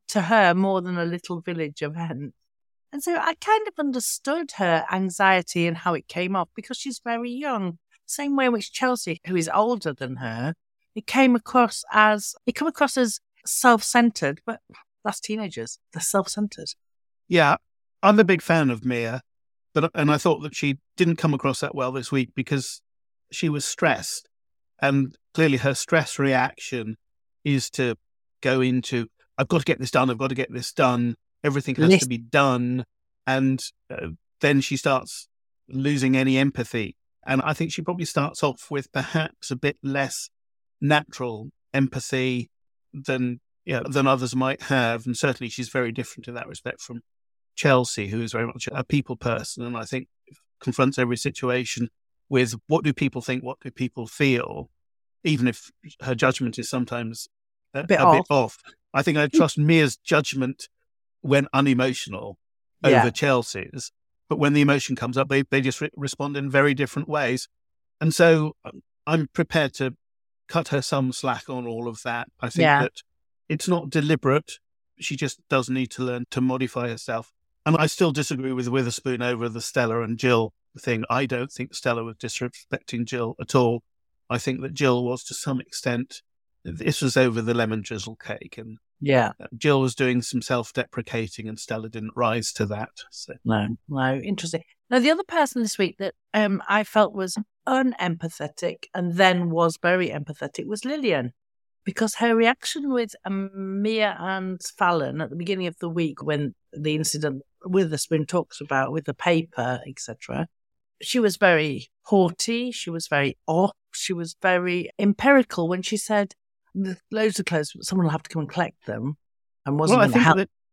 a little village event. And so I kind of understood her anxiety and how it came off because she's very young. Same way in which Chelsea, who is older than her, it came across as self-centered, but that's teenagers. They're self-centered. Yeah, I'm a big fan of Mia, and I thought that she didn't come across that well this week because she was stressed. And clearly her stress reaction is to go into, I've got to get this done. Everything has to be done. And then she starts losing any empathy. And I think she probably starts off with perhaps a bit less natural empathy than others might have. And certainly she's very different in that respect from Chelsea, who is very much a people person. And I think confronts every situation with what do people think, what do people feel, even if her judgment is sometimes a bit off. I think I trust Mia's judgment when unemotional over Chelsea's, but when the emotion comes up, they just respond in very different ways. And so I'm prepared to cut her some slack on all of that. I think that it's not deliberate. She just does need to learn to modify herself. And I still disagree with Witherspoon over the Stella and Jill thing. I don't think Stella was disrespecting Jill at all. I think that Jill was to some extent. This was over the lemon drizzle cake, and Jill was doing some self-deprecating, and Stella didn't rise to that. So. No, interesting. Now, the other person this week that I felt was unempathetic and then was very empathetic was Lillian, because her reaction with Mia and Fallon at the beginning of the week when the incident Witherspoon talks about with the paper, etc., she was very haughty, she was very off, she was very empirical when she said, loads of clothes, someone will have to come and collect them. And wasn't I think help. that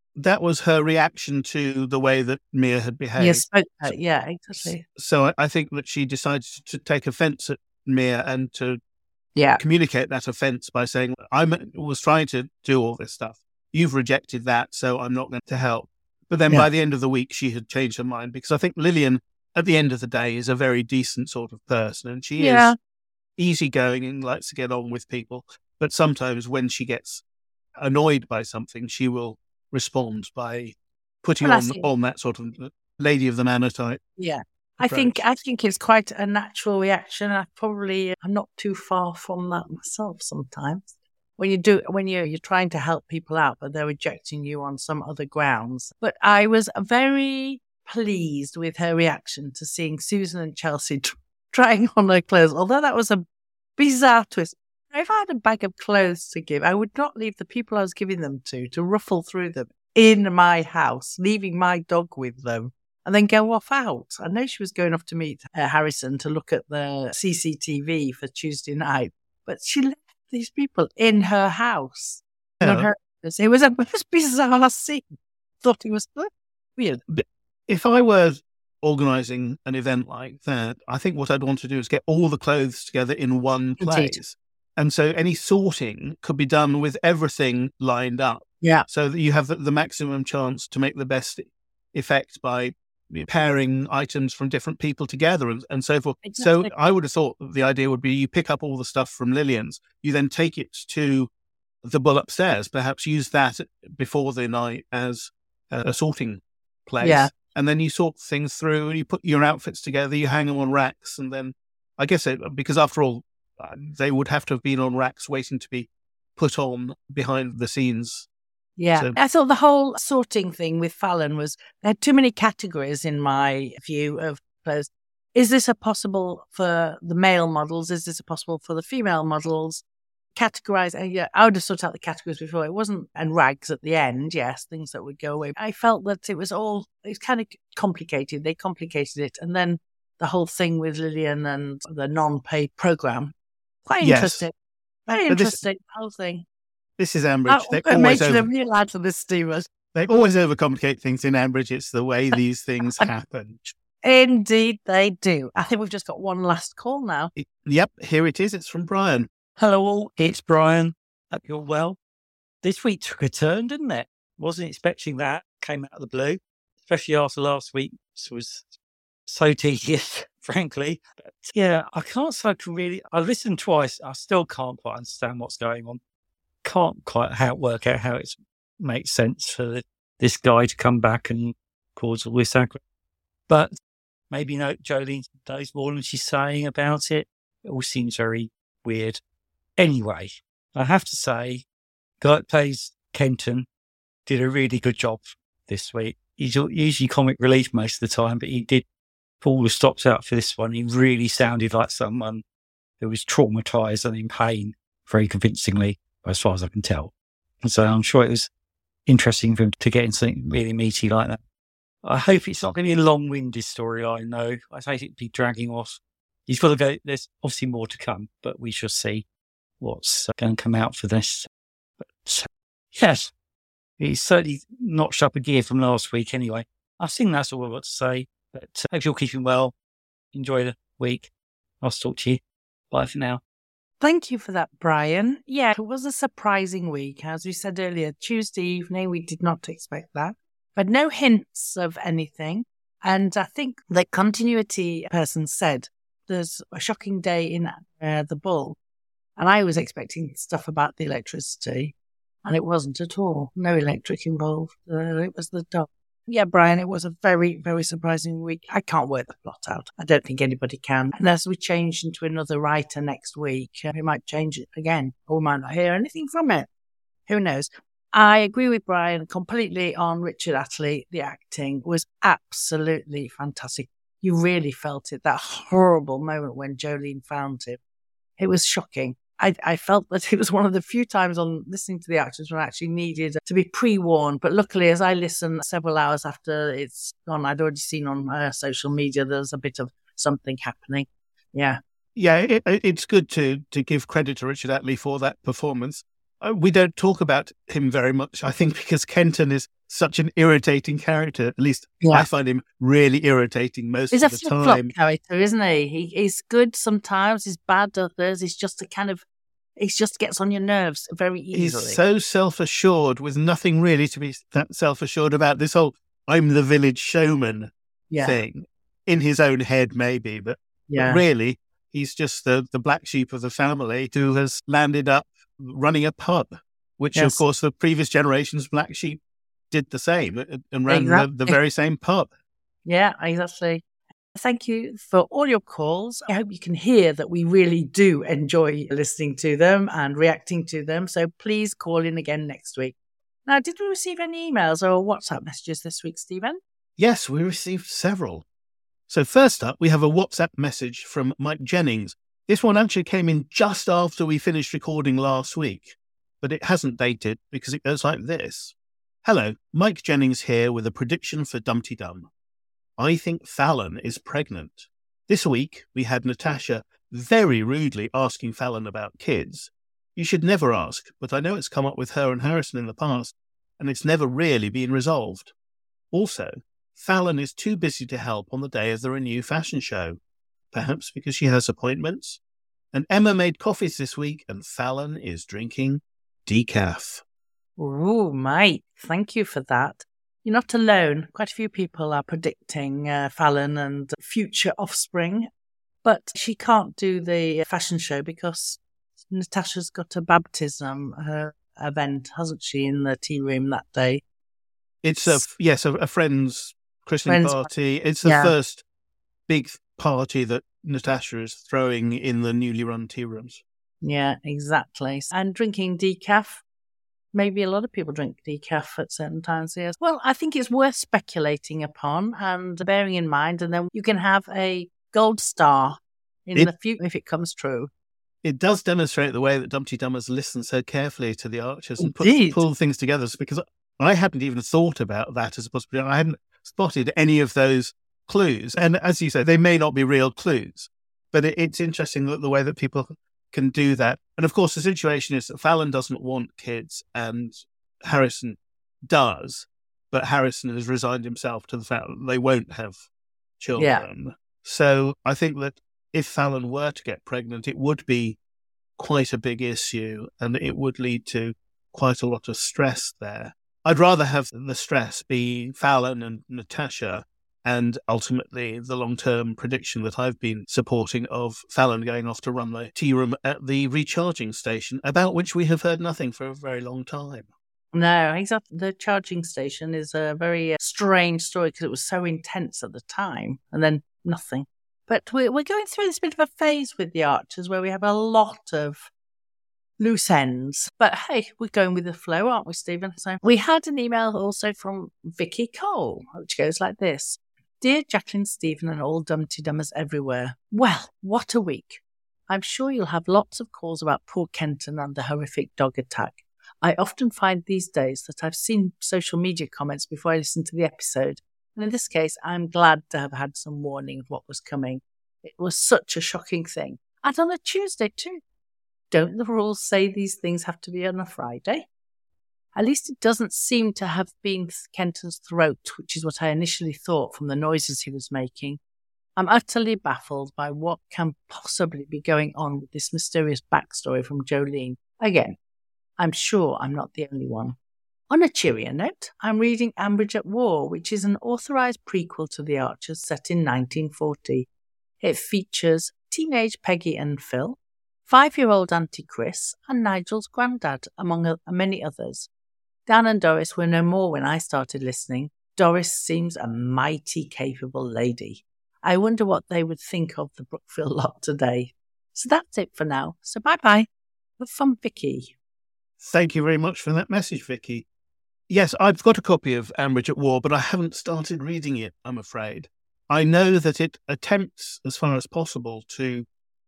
that was her reaction to the way that Mia had behaved. Yes, yeah, exactly. So I think that she decided to take offence at Mia and to communicate that offence by saying, I was trying to do all this stuff. You've rejected that, so I'm not going to help. But then by the end of the week, she had changed her mind, because I think Lillian, at the end of the day, is a very decent sort of person, and she is easygoing and likes to get on with people. But sometimes when she gets annoyed by something, she will respond by putting on that sort of lady of the manor type. Yeah. I think it's quite a natural reaction. I'm not too far from that myself sometimes. When you're trying to help people out, but they're rejecting you on some other grounds. But I was very pleased with her reaction to seeing Susan and Chelsea trying on their clothes. Although that was a bizarre twist. If I had a bag of clothes to give, I would not leave the people I was giving them to ruffle through them in my house, leaving my dog with them, and then go off out. I know she was going off to meet Harrison to look at the CCTV for Tuesday night, but she left these people in her house. Yeah. It was a bizarre scene. Thought it was weird. If I were organising an event like that, I think what I'd want to do is get all the clothes together in one place. Indeed. And so any sorting could be done with everything lined up. Yeah. So that you have the maximum chance to make the best effect by pairing items from different people together and so forth. Exactly. So I would have thought the idea would be you pick up all the stuff from Lillian's, you then take it to the Bull upstairs, perhaps use that before the night as a sorting place. Yeah. And then you sort things through and you put your outfits together, you hang them on racks. And then I guess because after all, they would have to have been on racks waiting to be put on behind the scenes. Yeah. So, I thought the whole sorting thing with Fallon was, there had too many categories in my view of clothes. Is this possible for the male models? Is this possible for the female models? Categorize. I would have sorted out the categories before. It wasn't, and rags at the end, yes, things that would go away. I felt that it was kind of complicated. They complicated it. And then the whole thing with Lillian and the non-paid program. Quite interesting. Very interesting, the whole thing. This is Ambridge. You lads of the steamers. They always overcomplicate things in Ambridge. It's the way these things happen. Indeed, they do. I think we've just got one last call now. Yep, here it is. It's from Brian. Hello all, it's Brian. Hope you're well. This week took a turn, didn't it? Wasn't expecting that. Came out of the blue, especially after last week. This was so tedious, frankly. But yeah, I can't say I listened twice. I still can't quite understand what's going on. Can't quite work out how it makes sense for this guy to come back and cause all this aggro. But maybe Jolene knows more than she's saying about it. It all seems very weird. Anyway, I have to say, guy that plays Kenton did a really good job this week. He's usually comic relief most of the time, but he did pull the stops out for this one. He really sounded like someone who was traumatised and in pain very convincingly, as far as I can tell. And so I'm sure it was interesting for him to get in something really meaty like that. I hope it's not going to be a long-winded storyline, though. I think it'd be dragging off. He's got to go. There's obviously more to come, but we shall see what's going to come out for this. But yes, he's certainly notched up a gear from last week anyway. I think that's all I've got to say. But hope you're keeping well. Enjoy the week. I'll talk to you. Bye for now. Thank you for that, Brian. Yeah, it was a surprising week. As we said earlier, Tuesday evening, we did not expect that. But no hints of anything. And I think the continuity person said there's a shocking day in the Bull. And I was expecting stuff about the electricity, and it wasn't at all. No electric involved. It was the dog. Yeah, Brian, it was a very, very surprising week. I can't work the plot out. I don't think anybody can. And as we change into another writer next week, we might change it again, or we might not hear anything from it. Who knows? I agree with Brian completely on Richard Atlee. The acting was absolutely fantastic. You really felt it, that horrible moment when Jolene found him. It was shocking. I felt that it was one of the few times on listening to the actors when I actually needed to be pre-warned. But luckily, as I listened several hours after it's gone, I'd already seen on social media there's a bit of something happening. Yeah. Yeah, it's good to give credit to Richard Atlee for that performance. We don't talk about him very much, I think, because Kenton is such an irritating character. At least I find him really irritating most He's of a the flip-flop time. character, isn't he? He's good sometimes, he's bad others. He's just he just gets on your nerves very easily. He's so self-assured with nothing really to be that self-assured about. This whole I'm the village showman thing. In his own head, maybe, but really, he's just the black sheep of the family who has landed up running a pub, which, of course, the previous generation's black sheep did the same and ran the very same pub. Yeah, exactly. Thank you for all your calls. I hope you can hear that we really do enjoy listening to them and reacting to them. So please call in again next week. Now, did we receive any emails or WhatsApp messages this week, Stephen? Yes, we received several. So first up, we have a WhatsApp message from Mike Jennings. This one actually came in just after we finished recording last week, but it hasn't dated because it goes like this. Hello, Mike Jennings here with a prediction for Dumpty Dum. I think Fallon is pregnant. This week, we had Natasha very rudely asking Fallon about kids. You should never ask, but I know it's come up with her and Harrison in the past, and it's never really been resolved. Also, Fallon is too busy to help on the day of the Renew fashion show, perhaps because she has appointments. And Emma made coffees this week, and Fallon is drinking decaf. Oh, mate, thank you for that. You're not alone. Quite a few people are predicting Fallon and future offspring, but she can't do the fashion show because Natasha's got a baptism, her event, hasn't she, in the tea room that day? It's a friend's christening party. It's the first big party that Natasha is throwing in the newly run tea rooms. Yeah, exactly. And drinking decaf. Maybe a lot of people drink decaf at certain times, yes. Well, I think it's worth speculating upon and bearing in mind, and then you can have a gold star in the future if it comes true. It does demonstrate the way that Dumpty Dum has listened so carefully to the Archers and pulled things together, because I hadn't even thought about that as a possibility. I hadn't spotted any of those clues. And as you say, they may not be real clues, but it's interesting the way that people can do that. And of course, the situation is that Fallon doesn't want kids and Harrison does, but Harrison has resigned himself to the fact that they won't have children. Yeah. So I think that if Fallon were to get pregnant, it would be quite a big issue and it would lead to quite a lot of stress there. I'd rather have the stress be Fallon and Natasha, and ultimately the long-term prediction that I've been supporting of Fallon going off to run the tea room at the recharging station, about which we have heard nothing for a very long time. No, exactly. The charging station is a very strange story because it was so intense at the time, and then nothing. But we're going through this bit of a phase with the Archers where we have a lot of loose ends. But hey, we're going with the flow, aren't we, Stephen? So we had an email also from Vicky Cole, which goes like this. Dear Jacqueline, Stephen, and all Dumpty Dummers everywhere. Well, what a week. I'm sure you'll have lots of calls about poor Kenton and the horrific dog attack. I often find these days that I've seen social media comments before I listen to the episode. And in this case, I'm glad to have had some warning of what was coming. It was such a shocking thing. And on a Tuesday too. Don't the rules say these things have to be on a Friday? At least it doesn't seem to have been Kenton's throat, which is what I initially thought from the noises he was making. I'm utterly baffled by what can possibly be going on with this mysterious backstory from Jolene. Again, I'm sure I'm not the only one. On a cheerier note, I'm reading Ambridge at War, which is an authorised prequel to The Archers set in 1940. It features teenage Peggy and Phil, 5-year-old Auntie Chris, and Nigel's granddad, among many others. Dan and Doris were no more when I started listening. Doris seems a mighty capable lady. I wonder what they would think of the Brookfield lot today. So that's it for now. So bye-bye. Have fun, Vicky. Thank you very much for that message, Vicky. Yes, I've got a copy of Ambridge at War, but I haven't started reading it, I'm afraid. I know that it attempts, as far as possible, to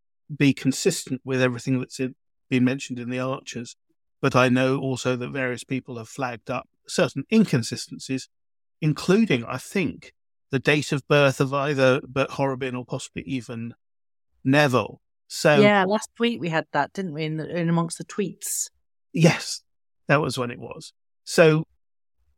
be consistent with everything that's been mentioned in The Archers, but I know also that various people have flagged up certain inconsistencies, including, I think, the date of birth of either Bert Horrobin or possibly even Neville. So yeah, last week we had that, didn't we, in amongst the tweets? Yes, that was when it was. So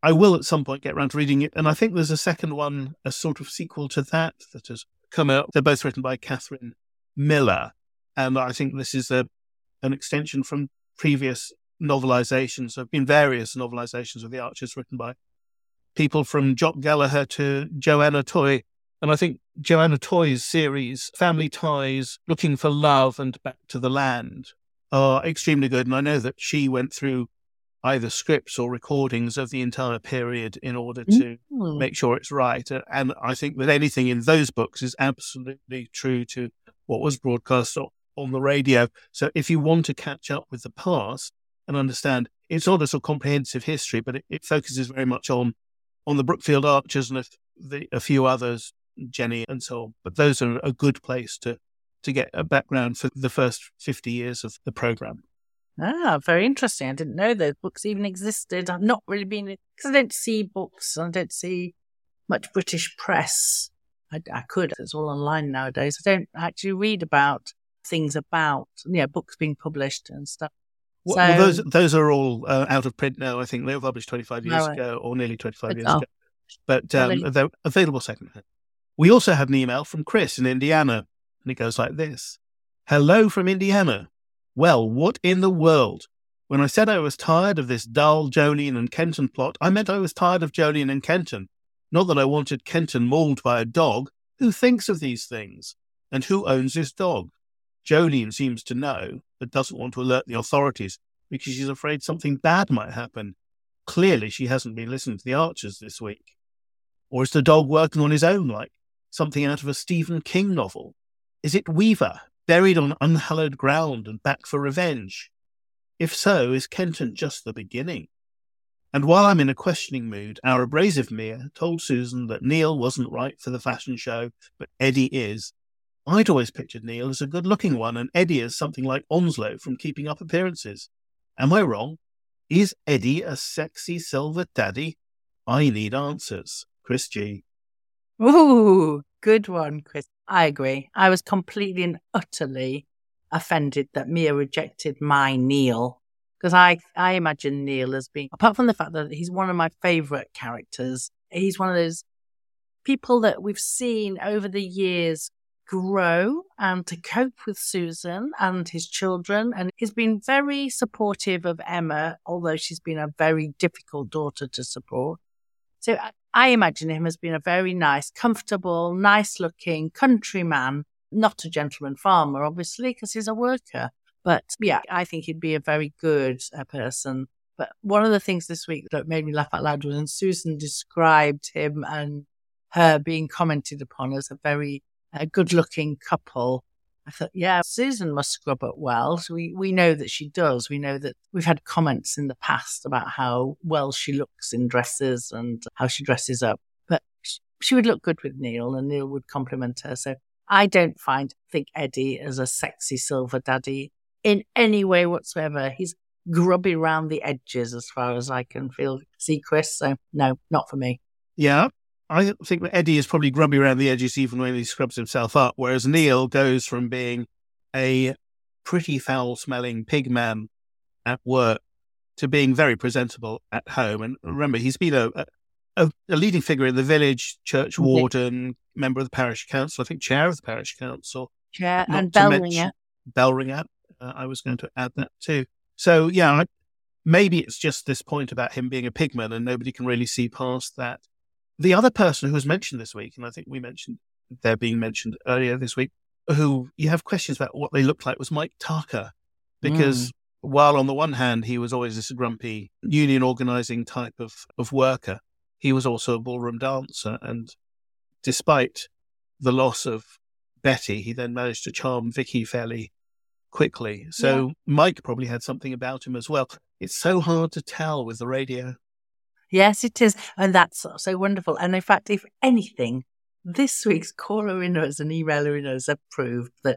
I will at some point get around to reading it. And I think there's a second one, a sort of sequel to that has come out. They're both written by Catherine Miller. And I think this is an extension from previous novelizations. There have been various novelizations of The Archers written by people from Jock Gallagher to Joanna Toy. And I think Joanna Toy's series, Family Ties, Looking for Love and Back to the Land, are extremely good. And I know that she went through either scripts or recordings of the entire period in order to make sure it's right. And I think that anything in those books is absolutely true to what was broadcast on the radio. So if you want to catch up with the past and understand, it's not a sort of comprehensive history, but it focuses very much on the Brookfield Archers and a few others, Jenny and so on. But those are a good place to get a background for the first 50 years of the programme. Ah, very interesting. I didn't know those books even existed. I've not really been, because I don't see books, I don't see much British press. I could, it's all online nowadays. I don't actually read about things about, books being published and stuff. Well, those are all out of print now. I think they were published 25 years ago, or nearly 25 years ago. But they're available secondhand. We also had an email from Chris in Indiana, and it goes like this. Hello from Indiana. Well, what in the world? When I said I was tired of this dull Jolene and Kenton plot, I meant I was tired of Jolene and Kenton. Not that I wanted Kenton mauled by a dog. Who thinks of these things? And who owns this dog? Jolene seems to know, but doesn't want to alert the authorities because she's afraid something bad might happen. Clearly, she hasn't been listening to the Archers this week. Or is the dog working on his own, like something out of a Stephen King novel? Is it Weaver, buried on unhallowed ground and back for revenge? If so, is Kenton just the beginning? And while I'm in a questioning mood, our abrasive Mia told Susan that Neil wasn't right for the fashion show, but Eddie is. I'd always pictured Neil as a good-looking one and Eddie as something like Onslow from Keeping Up Appearances. Am I wrong? Is Eddie a sexy silver daddy? I need answers. Chris G. Ooh, good one, Chris. I agree. I was completely and utterly offended that Mia rejected my Neil, because I imagine Neil as being, apart from the fact that he's one of my favourite characters, he's one of those people that we've seen over the years grow and to cope with Susan and his children. And he's been very supportive of Emma, although she's been a very difficult daughter to support. So I imagine him as being a very nice, comfortable, nice-looking countryman, not a gentleman farmer, obviously, because he's a worker. But yeah, I think he'd be a very good person. But one of the things this week that made me laugh out loud was when Susan described him and her being commented upon as a very good-looking couple. I thought, yeah, Susan must scrub up well. So we know that she does. We know that we've had comments in the past about how well she looks in dresses and how she dresses up. But she would look good with Neil and Neil would compliment her. So I don't think Eddie as a sexy silver daddy in any way whatsoever. He's grubby around the edges as far as I can see Chris. So no, not for me. Yeah. I think that Eddie is probably grubby around the edges even when he scrubs himself up, whereas Neil goes from being a pretty foul-smelling pig man at work to being very presentable at home. And remember, he's been a leading figure in the village, church warden, member of the parish council, I think chair of the parish council. Chair and bell ringer. Bell ringer. I was going to add that too. So, yeah, maybe it's just this point about him being a pigman and nobody can really see past that. The other person who was mentioned this week, and I think they're being mentioned earlier this week, who you have questions about what they looked like, was Mike Tarker. Because while on the one hand, he was always this grumpy union organizing type of worker, he was also a ballroom dancer. And despite the loss of Betty, he then managed to charm Vicky fairly quickly. So Mike probably had something about him as well. It's so hard to tell with the radio. Yes, it is. And that's so wonderful. And in fact, if anything, this week's caller-inners and emailer-inners have proved that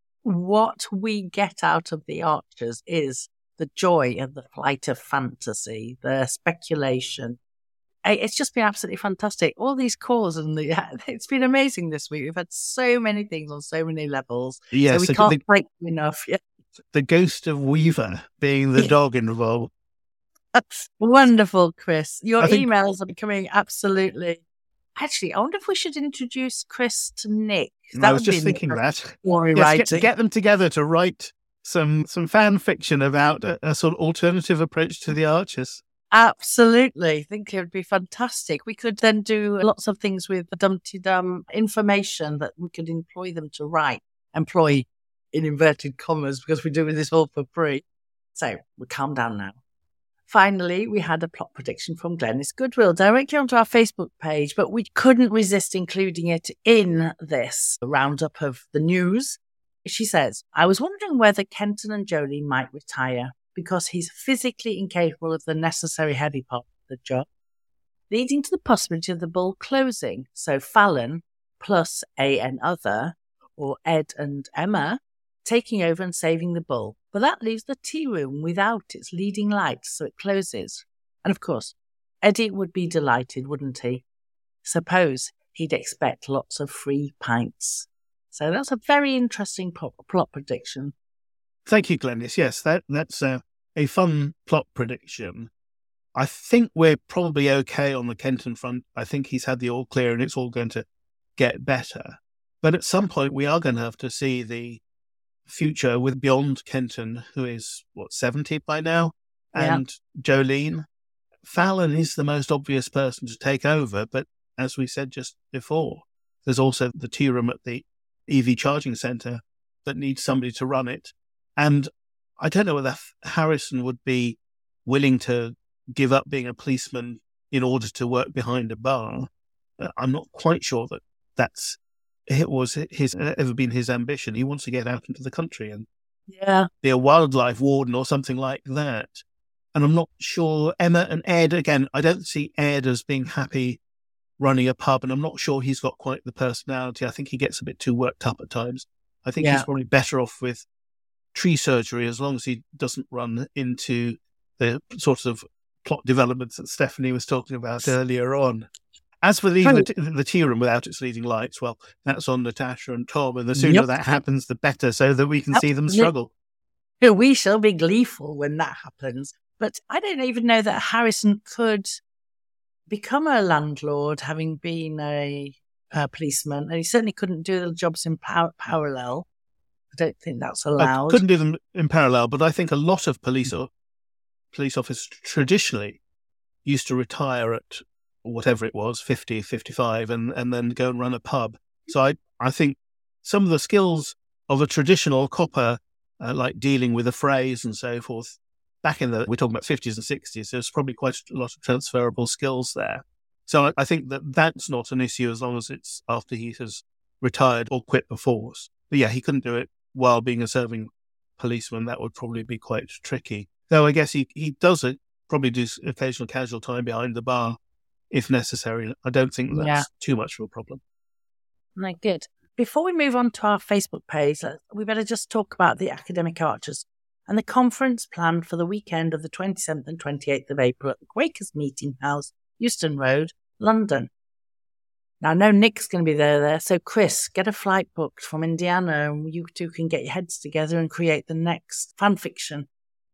what we get out of the Archers is the joy of the flight of fantasy, the speculation. It's just been absolutely fantastic. All these calls, and it's been amazing this week. We've had so many things on so many levels. Yes, so we can't break enough. Yeah. The ghost of Weaver being the dog involved. Wonderful, Chris. Your I think- emails are becoming absolutely... Actually, I wonder if we should introduce Chris to Nick. I was just thinking that. Story Yes, writing. get them together to write some fan fiction about a sort of alternative approach to the Archers. Absolutely. I think it would be fantastic. We could then do lots of things with Dumpty Dum information that we could employ them to write. Employ in inverted commas, because we're doing this all for free. So we'll calm down now. Finally, we had a plot prediction from Glenys Goodwill directly onto our Facebook page, but we couldn't resist including it in this roundup of the news. She says, I was wondering whether Kenton and Jolene might retire because he's physically incapable of the necessary heavy part of the job, leading to the possibility of the Bull closing. So Fallon plus A and other, or Ed and Emma, taking over and saving the Bull. But that leaves the tea room without its leading lights, so it closes. And of course, Eddie would be delighted, wouldn't he? Suppose he'd expect lots of free pints. So that's a very interesting plot prediction. Thank you, Glenys. Yes, that's a fun plot prediction. I think we're probably okay on the Kenton front. I think he's had the all clear and it's all going to get better. But at some point, we are going to have to see the future with beyond Kenton, who is, 70 by now, and Jolene. Fallon is the most obvious person to take over, but as we said just before, there's also the tea room at the EV charging centre that needs somebody to run it. And I don't know whether Harrison would be willing to give up being a policeman in order to work behind a bar. I'm not quite sure that it was ever been his ambition. He wants to get out into the country and be a wildlife warden or something like that. And I'm not sure Emma and Ed, again, I don't see Ed as being happy running a pub, and I'm not sure he's got quite the personality. I think he gets a bit too worked up at times. I think he's probably better off with tree surgery as long as he doesn't run into the sort of plot developments that Stephanie was talking about earlier on. As for leaving the tea room without its leading lights, well, that's on Natasha and Tom, and the sooner that happens, the better, so that we can see them struggle. We shall be gleeful when that happens. But I don't even know that Harrison could become a landlord, having been a policeman, and he certainly couldn't do the jobs in parallel. I don't think that's allowed. Couldn't do them in parallel, but I think a lot of police officers traditionally used to retire at whatever it was, 50, 55, and then go and run a pub. So I think some of the skills of a traditional copper, like dealing with affrays and so forth, we're talking about 50s and 60s, there's probably quite a lot of transferable skills there. So I think that's not an issue as long as it's after he has retired or quit the force. But yeah, he couldn't do it while being a serving policeman. That would probably be quite tricky. Though I guess he does probably do occasional casual time behind the bar if necessary. I don't think that's too much of a problem. No, good. Before we move on to our Facebook page, we better just talk about the Academic Archers and the conference planned for the weekend of the 27th and 28th of April at the Quakers Meeting House, Euston Road, London. Now, I know Nick's going to be there, so Chris, get a flight booked from Indiana and you two can get your heads together and create the next fan fiction.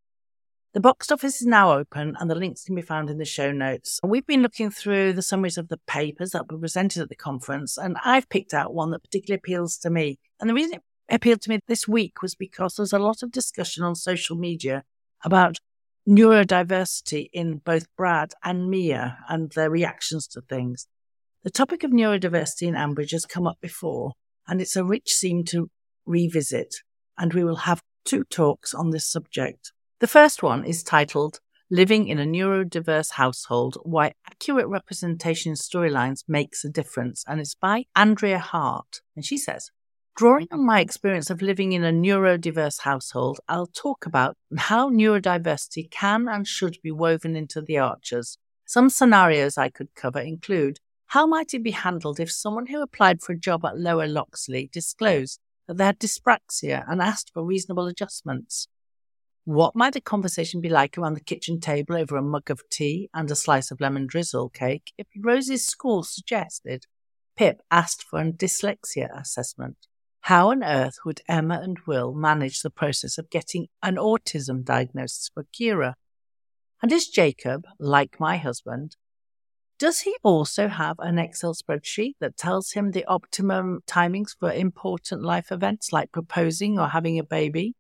The box office is now open and the links can be found in the show notes. We've been looking through the summaries of the papers that were presented at the conference, and I've picked out one that particularly appeals to me. And the reason it appealed to me this week was because there's a lot of discussion on social media about neurodiversity in both Brad and Mia and their reactions to things. The topic of neurodiversity in Ambridge has come up before, and it's a rich theme to revisit, and we will have 2 talks on this subject. The first one is titled Living in a Neurodiverse Household, Why Accurate Representation in Storylines Makes a Difference, and it's by Andrea Hart. And she says, drawing on my experience of living in a neurodiverse household, I'll talk about how neurodiversity can and should be woven into the Archers. Some scenarios I could cover include how might it be handled if someone who applied for a job at Lower Loxley disclosed that they had dyspraxia and asked for reasonable adjustments? What might a conversation be like around the kitchen table over a mug of tea and a slice of lemon drizzle cake if Rosie's school suggested Pip asked for a dyslexia assessment? How on earth would Emma and Will manage the process of getting an autism diagnosis for Kira? And is Jacob, like my husband, does he also have an Excel spreadsheet that tells him the optimum timings for important life events like proposing or having a baby?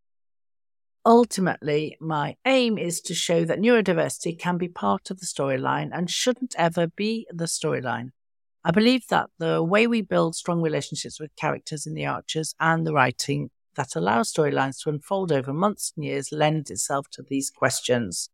Ultimately, my aim is to show that neurodiversity can be part of the storyline and shouldn't ever be the storyline. I believe that the way we build strong relationships with characters in The Archers and the writing that allows storylines to unfold over months and years lends itself to these questions.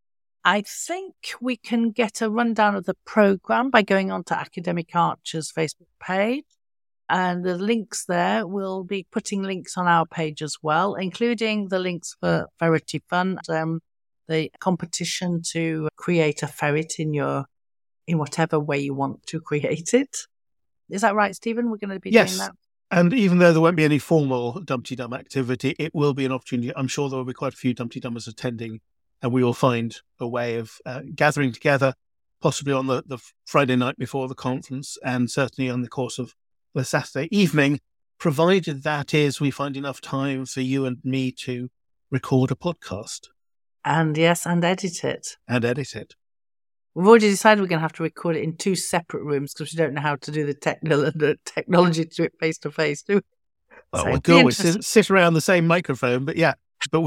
I think we can get a rundown of the programme by going on to Academic Archers' Facebook page. And the links there, we'll be putting links on our page as well, including the links for Ferrety Fun, the competition to create a ferret in whatever way you want to create it. Is that right, Stephen? We're going to be doing that? And even though there won't be any formal Dumpty Dum activity, it will be an opportunity. I'm sure there will be quite a few Dumpty Dummers attending, and we will find a way of gathering together, possibly on the Friday night before the conference, and certainly on the course of the Saturday evening, provided that is we find enough time for you and me to record a podcast. And yes, and edit it. We've already decided we're going to have to record it in 2 separate rooms because we don't know how to do the technology to do it face to face, do we? Well, we'll go and sit around the same microphone, but yes,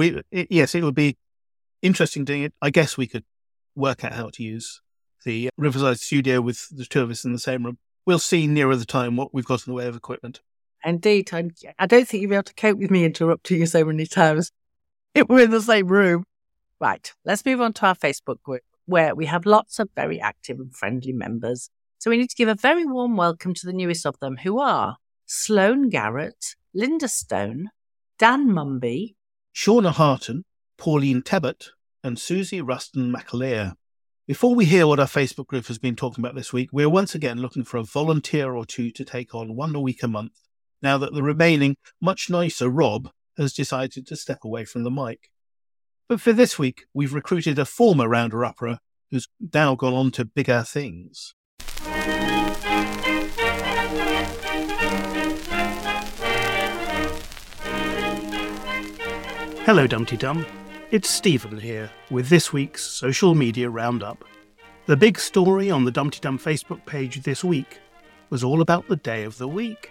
it would be interesting doing it. I guess we could work out how to use the Riverside studio with the 2 of us in the same room. We'll see nearer the time what we've got in the way of equipment. Indeed. I don't think you'll be able to cope with me interrupting you so many times if we're in the same room. Right, let's move on to our Facebook group, where we have lots of very active and friendly members. So we need to give a very warm welcome to the newest of them, who are Sloane Garrett, Linda Stone, Dan Mumby, Shauna Harton, Pauline Tebbett, and Susie Ruston McAleer. Before we hear what our Facebook group has been talking about this week, we're once again looking for a volunteer or 2 to take on 1 a week a month, now that the remaining, much nicer Rob has decided to step away from the mic. But for this week, we've recruited a former rounder-upper who's now gone on to bigger things. Hello, Dumpty Dum. It's Stephen here with this week's Social Media Roundup. The big story on the Dumpty Dum Facebook page this week was all about the day of the week.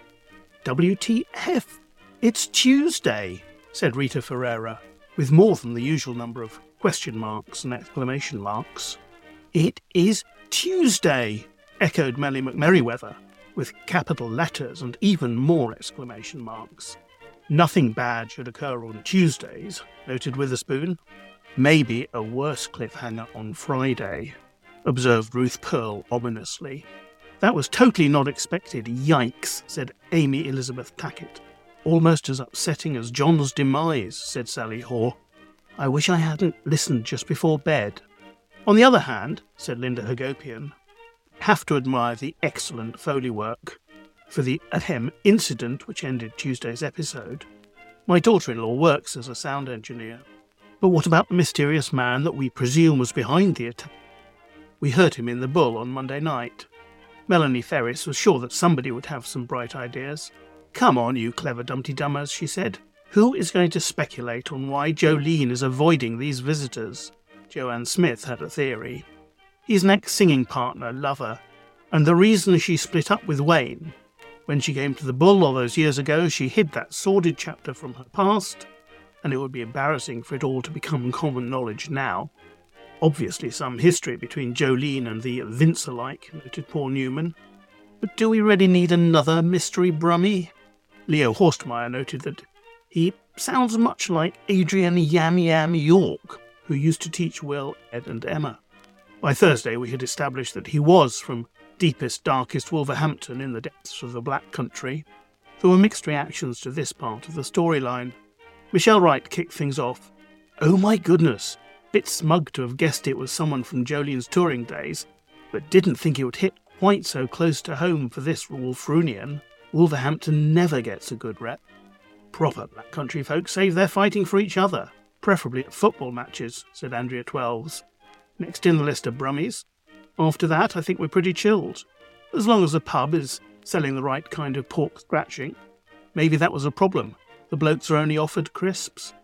WTF! It's Tuesday, said Rita Ferreira, with more than the usual number of question marks and exclamation marks. It is Tuesday, echoed Melly McMerriweather, with capital letters and even more exclamation marks. Nothing bad should occur on Tuesdays, noted Witherspoon. Maybe a worse cliffhanger on Friday, observed Ruth Pearl ominously. That was totally not expected, yikes, said Amy Elizabeth Tackett. Almost as upsetting as John's demise, said Sally Hoare. I wish I hadn't listened just before bed. On the other hand, said Linda Hagopian, have to admire the excellent Foley work for the incident which ended Tuesday's episode. My daughter-in-law works as a sound engineer. But what about the mysterious man that we presume was behind the attack? We heard him in the Bull on Monday night. Melanie Ferris was sure that somebody would have some bright ideas. Come on, you clever Dumpty Dummers, she said. Who is going to speculate on why Jolene is avoiding these visitors? Joanne Smith had a theory. He's an ex-singing partner, lover, and the reason she split up with Wayne. When she came to the Bull all those years ago, she hid that sordid chapter from her past, and it would be embarrassing for it all to become common knowledge now. Obviously some history between Jolene and the Vince-alike, noted Paul Newman. But do we really need another mystery Brummie? Leo Horstmeyer noted that he sounds much like Adrian Yam Yam York, who used to teach Will, Ed and Emma. By Thursday we had established that he was from deepest, darkest Wolverhampton in the depths of the Black Country. There were mixed reactions to this part of the storyline. Michelle Wright kicked things off. Oh my goodness, bit smug to have guessed it was someone from Jolene's touring days, but didn't think it would hit quite so close to home for this Wolfrunian. Wolverhampton never gets a good rep. Proper Black Country folk save their fighting for each other, preferably at football matches, said Andrea Twelves. Next in the list are Brummies. After that, I think we're pretty chilled. As long as the pub is selling the right kind of pork scratching. Maybe that was a problem. The blokes are only offered crisps.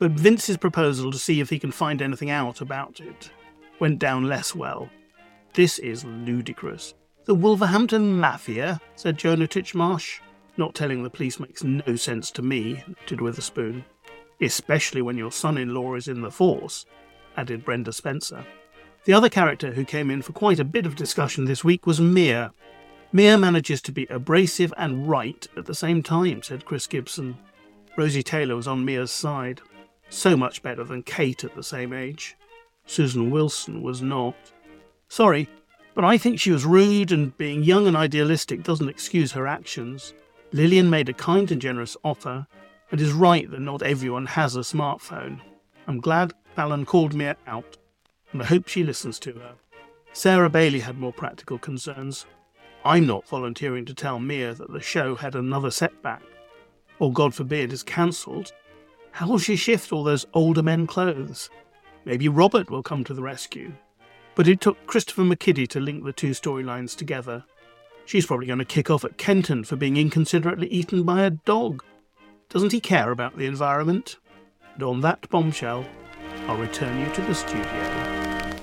but Vince's proposal to see if he can find anything out about it went down less well. This is ludicrous. The Wolverhampton Mafia, said Jonah Titchmarsh. Not telling the police makes no sense to me, noted Witherspoon. Especially when your son-in-law is in the force, added Brenda Spencer. The other character who came in for quite a bit of discussion this week was Mia. Mia manages to be abrasive and right at the same time, said Chris Gibson. Rosie Taylor was on Mia's side. So much better than Kate at the same age. Susan Wilson was not. Sorry, but I think she was rude, and being young and idealistic doesn't excuse her actions. Lillian made a kind and generous offer, and is right that not everyone has a smartphone. I'm glad Fallon called Mia out, and I hope she listens to her. Sarah Bailey had more practical concerns. I'm not volunteering to tell Mia that the show had another setback, or God forbid is cancelled. How will she shift all those older men clothes? Maybe Robert will come to the rescue. But it took Christopher McKiddie to link the two storylines together. She's probably going to kick off at Kenton for being inconsiderately eaten by a dog. Doesn't he care about the environment? And on that bombshell, I'll return you to the studio.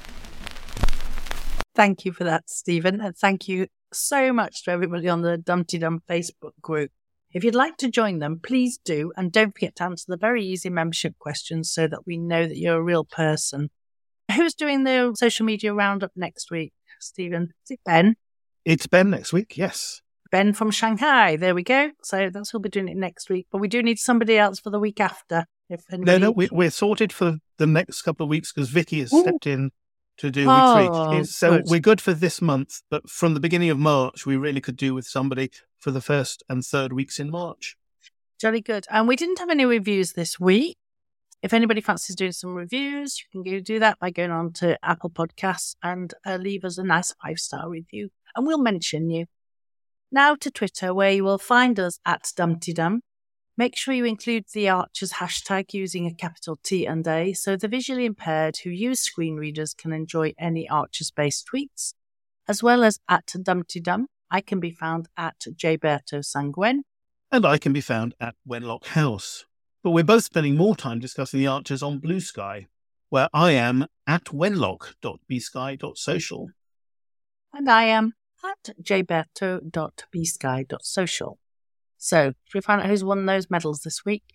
Thank you for that, Stephen, and thank you so much to everybody on the Dumpty Dum Facebook group. If you'd like to join them, please do, and don't forget to answer the very easy membership questions so that we know that you're a real person. Who's doing the social media roundup next week, Stephen? Is it Ben? It's Ben next week, yes. Ben from Shanghai, there we go. So that's who'll be doing it next week, but we do need somebody else for the week after. If anybody... No, we're sorted for the next couple of weeks because Vicky has stepped in to do retreat. So good. We're good for this month, but from the beginning of March, we really could do with somebody for the first and third weeks in March. Jolly good. And we didn't have any reviews this week. If anybody fancies doing some reviews, you can go do that by going on to Apple Podcasts and leave us a nice 5-star review, and we'll mention you. Now to Twitter, where you will find us at Dumpty Dum. Make sure you include the Archers hashtag using a capital T and A, so the visually impaired who use screen readers can enjoy any Archers-based tweets, as well as at Dumpty Dum. I can be found at Gilberto Sanguen. And I can be found at Wenlock House. But we're both spending more time discussing the Archers on Blue Sky, where I am at wenlock.bsky.social. And I am at jberto.bsky.social. So, should we find out who's won those medals this week?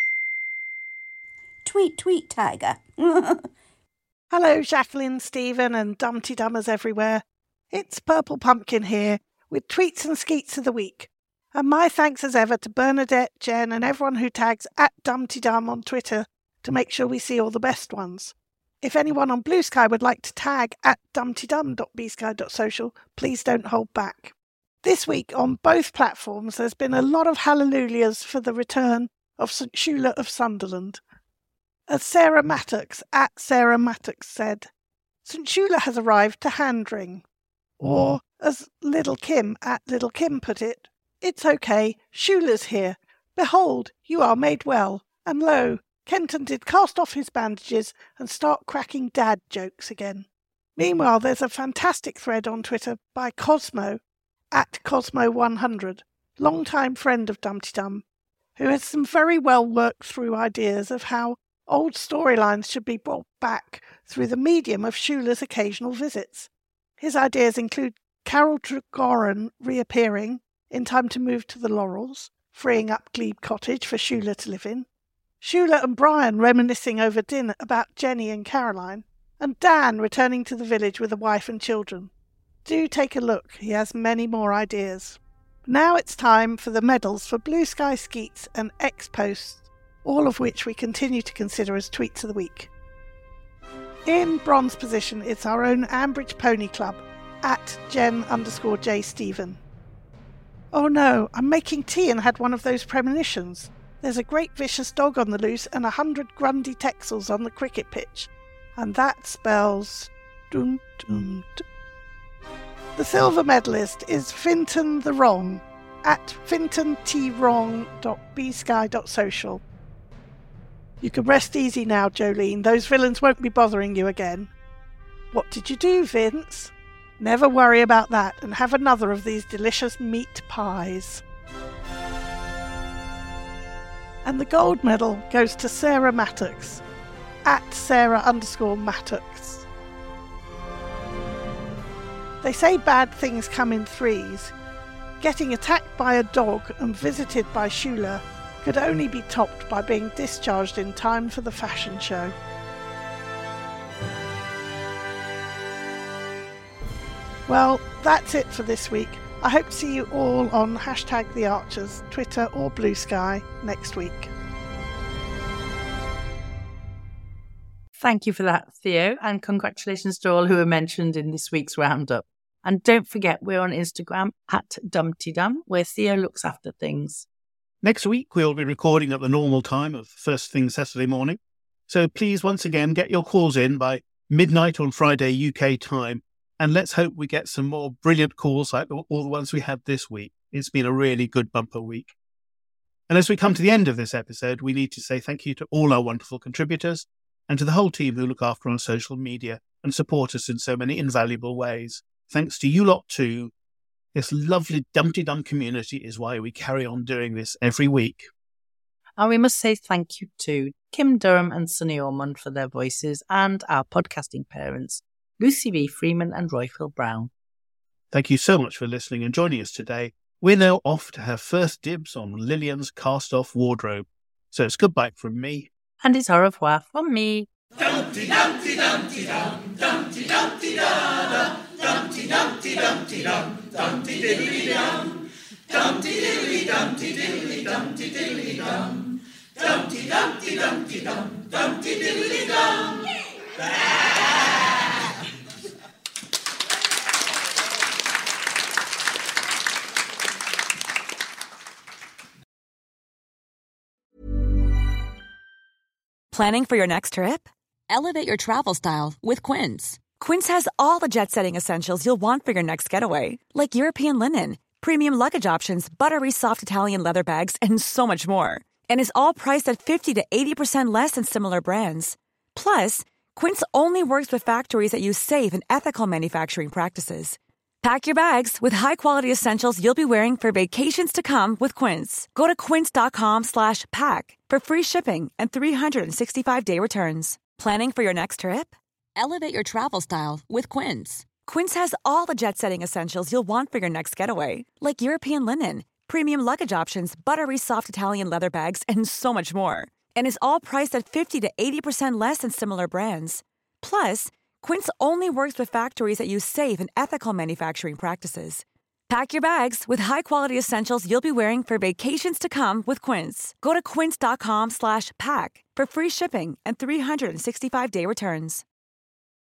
Tweet, Tiger. Hello, Jacqueline, Stephen, and Dumpty Dummers everywhere. It's Purple Pumpkin here with tweets and skeets of the week. And my thanks as ever to Bernadette, Jen, and everyone who tags at Dumpty Dum on Twitter to make sure we see all the best ones. If anyone on Blue Sky would like to tag at dumptydum.bsky.social, please don't hold back. This week on both platforms, there's been a lot of hallelujahs for the return of St. Shula of Sunderland. As Sarah Mattox at Sarah Mattox said, St. Shula has arrived to Handring. Or, as Little Kim at Little Kim put it, it's okay, Shula's here. Behold, you are made well. And lo, Kenton did cast off his bandages and start cracking dad jokes again. Meanwhile, there's a fantastic thread on Twitter by Cosmo, at Cosmo100, longtime friend of Dumpty Dum, who has some very well worked through ideas of how old storylines should be brought back through the medium of Shula's occasional visits. His ideas include Carol Tregoran reappearing in time to move to the Laurels, freeing up Glebe Cottage for Shula to live in, Shula and Brian reminiscing over dinner about Jenny and Caroline, and Dan returning to the village with a wife and children. Do take a look, he has many more ideas. Now it's time for the medals for Blue Sky Skeets and X-Posts, all of which we continue to consider as tweets of the week. In bronze position is our own Ambridge Pony Club, at Jen_J Stephen. Oh no, I'm making tea and had one of those premonitions. There's a great vicious dog on the loose and 100 Grundy Texels on the cricket pitch. And that spells... dun, dun, dun. The silver medalist is Finton the Wrong, at fintontwrong.bsky.social. You can rest easy now, Jolene. Those villains won't be bothering you again. What did you do, Vince? Never worry about that and have another of these delicious meat pies. And the gold medal goes to Sarah Mattox, at Sarah_Mattox. They say bad things come in threes. Getting attacked by a dog and visited by Shula could only be topped by being discharged in time for the fashion show. Well, that's it for this week. I hope to see you all on #TheArchers, Twitter or Blue Sky next week. Thank you for that, Theo, and congratulations to all who were mentioned in this week's roundup. And don't forget, we're on Instagram at DumptyDum, where Theo looks after things. Next week, we'll be recording at the normal time of first thing Saturday morning. So please, once again, get your calls in by midnight on Friday UK time. And let's hope we get some more brilliant calls like all the ones we had this week. It's been a really good bumper week. And as we come to the end of this episode, we need to say thank you to all our wonderful contributors and to the whole team who look after our social media and support us in so many invaluable ways. Thanks to you lot too. This lovely Dumpty Dum community is why we carry on doing this every week. And we must say thank you to Kim Durham and Sunny Ormond for their voices and our podcasting parents, Lucy B. Freeman and Royfield Brown. Thank you so much for listening and joining us today. We're now off to have first dibs on Lillian's cast-off wardrobe. So it's goodbye from me. And it's au revoir from me. Dumpty Dumpty Dumpty Dum, Dumpty Dumpty Da Da, Dumpty Dumpty Dumpty Dum, Dumpty Diddly Dum, Dumpty Diddly Dumpty Diddly Dumpty Diddly Dum, Dumpty Dumpty Dumpty Dum, Dumpty Diddly Dum. Planning for your next trip? Elevate your travel style with Quince. Quince has all the jet-setting essentials you'll want for your next getaway, like European linen, premium luggage options, buttery soft Italian leather bags, and so much more. And is all priced at 50 to 80% less than similar brands. Plus, Quince only works with factories that use safe and ethical manufacturing practices. Pack your bags with high-quality essentials you'll be wearing for vacations to come with Quince. Go to quince.com/pack for free shipping and 365-day returns. Planning for your next trip? Elevate your travel style with Quince. Quince has all the jet-setting essentials you'll want for your next getaway, like European linen, premium luggage options, buttery soft Italian leather bags, and so much more. And is all priced at 50 to 80% less than similar brands. Plus, Quince only works with factories that use safe and ethical manufacturing practices. Pack your bags with high-quality essentials you'll be wearing for vacations to come with Quince. Go to quince.com/pack for free shipping and 365-day returns.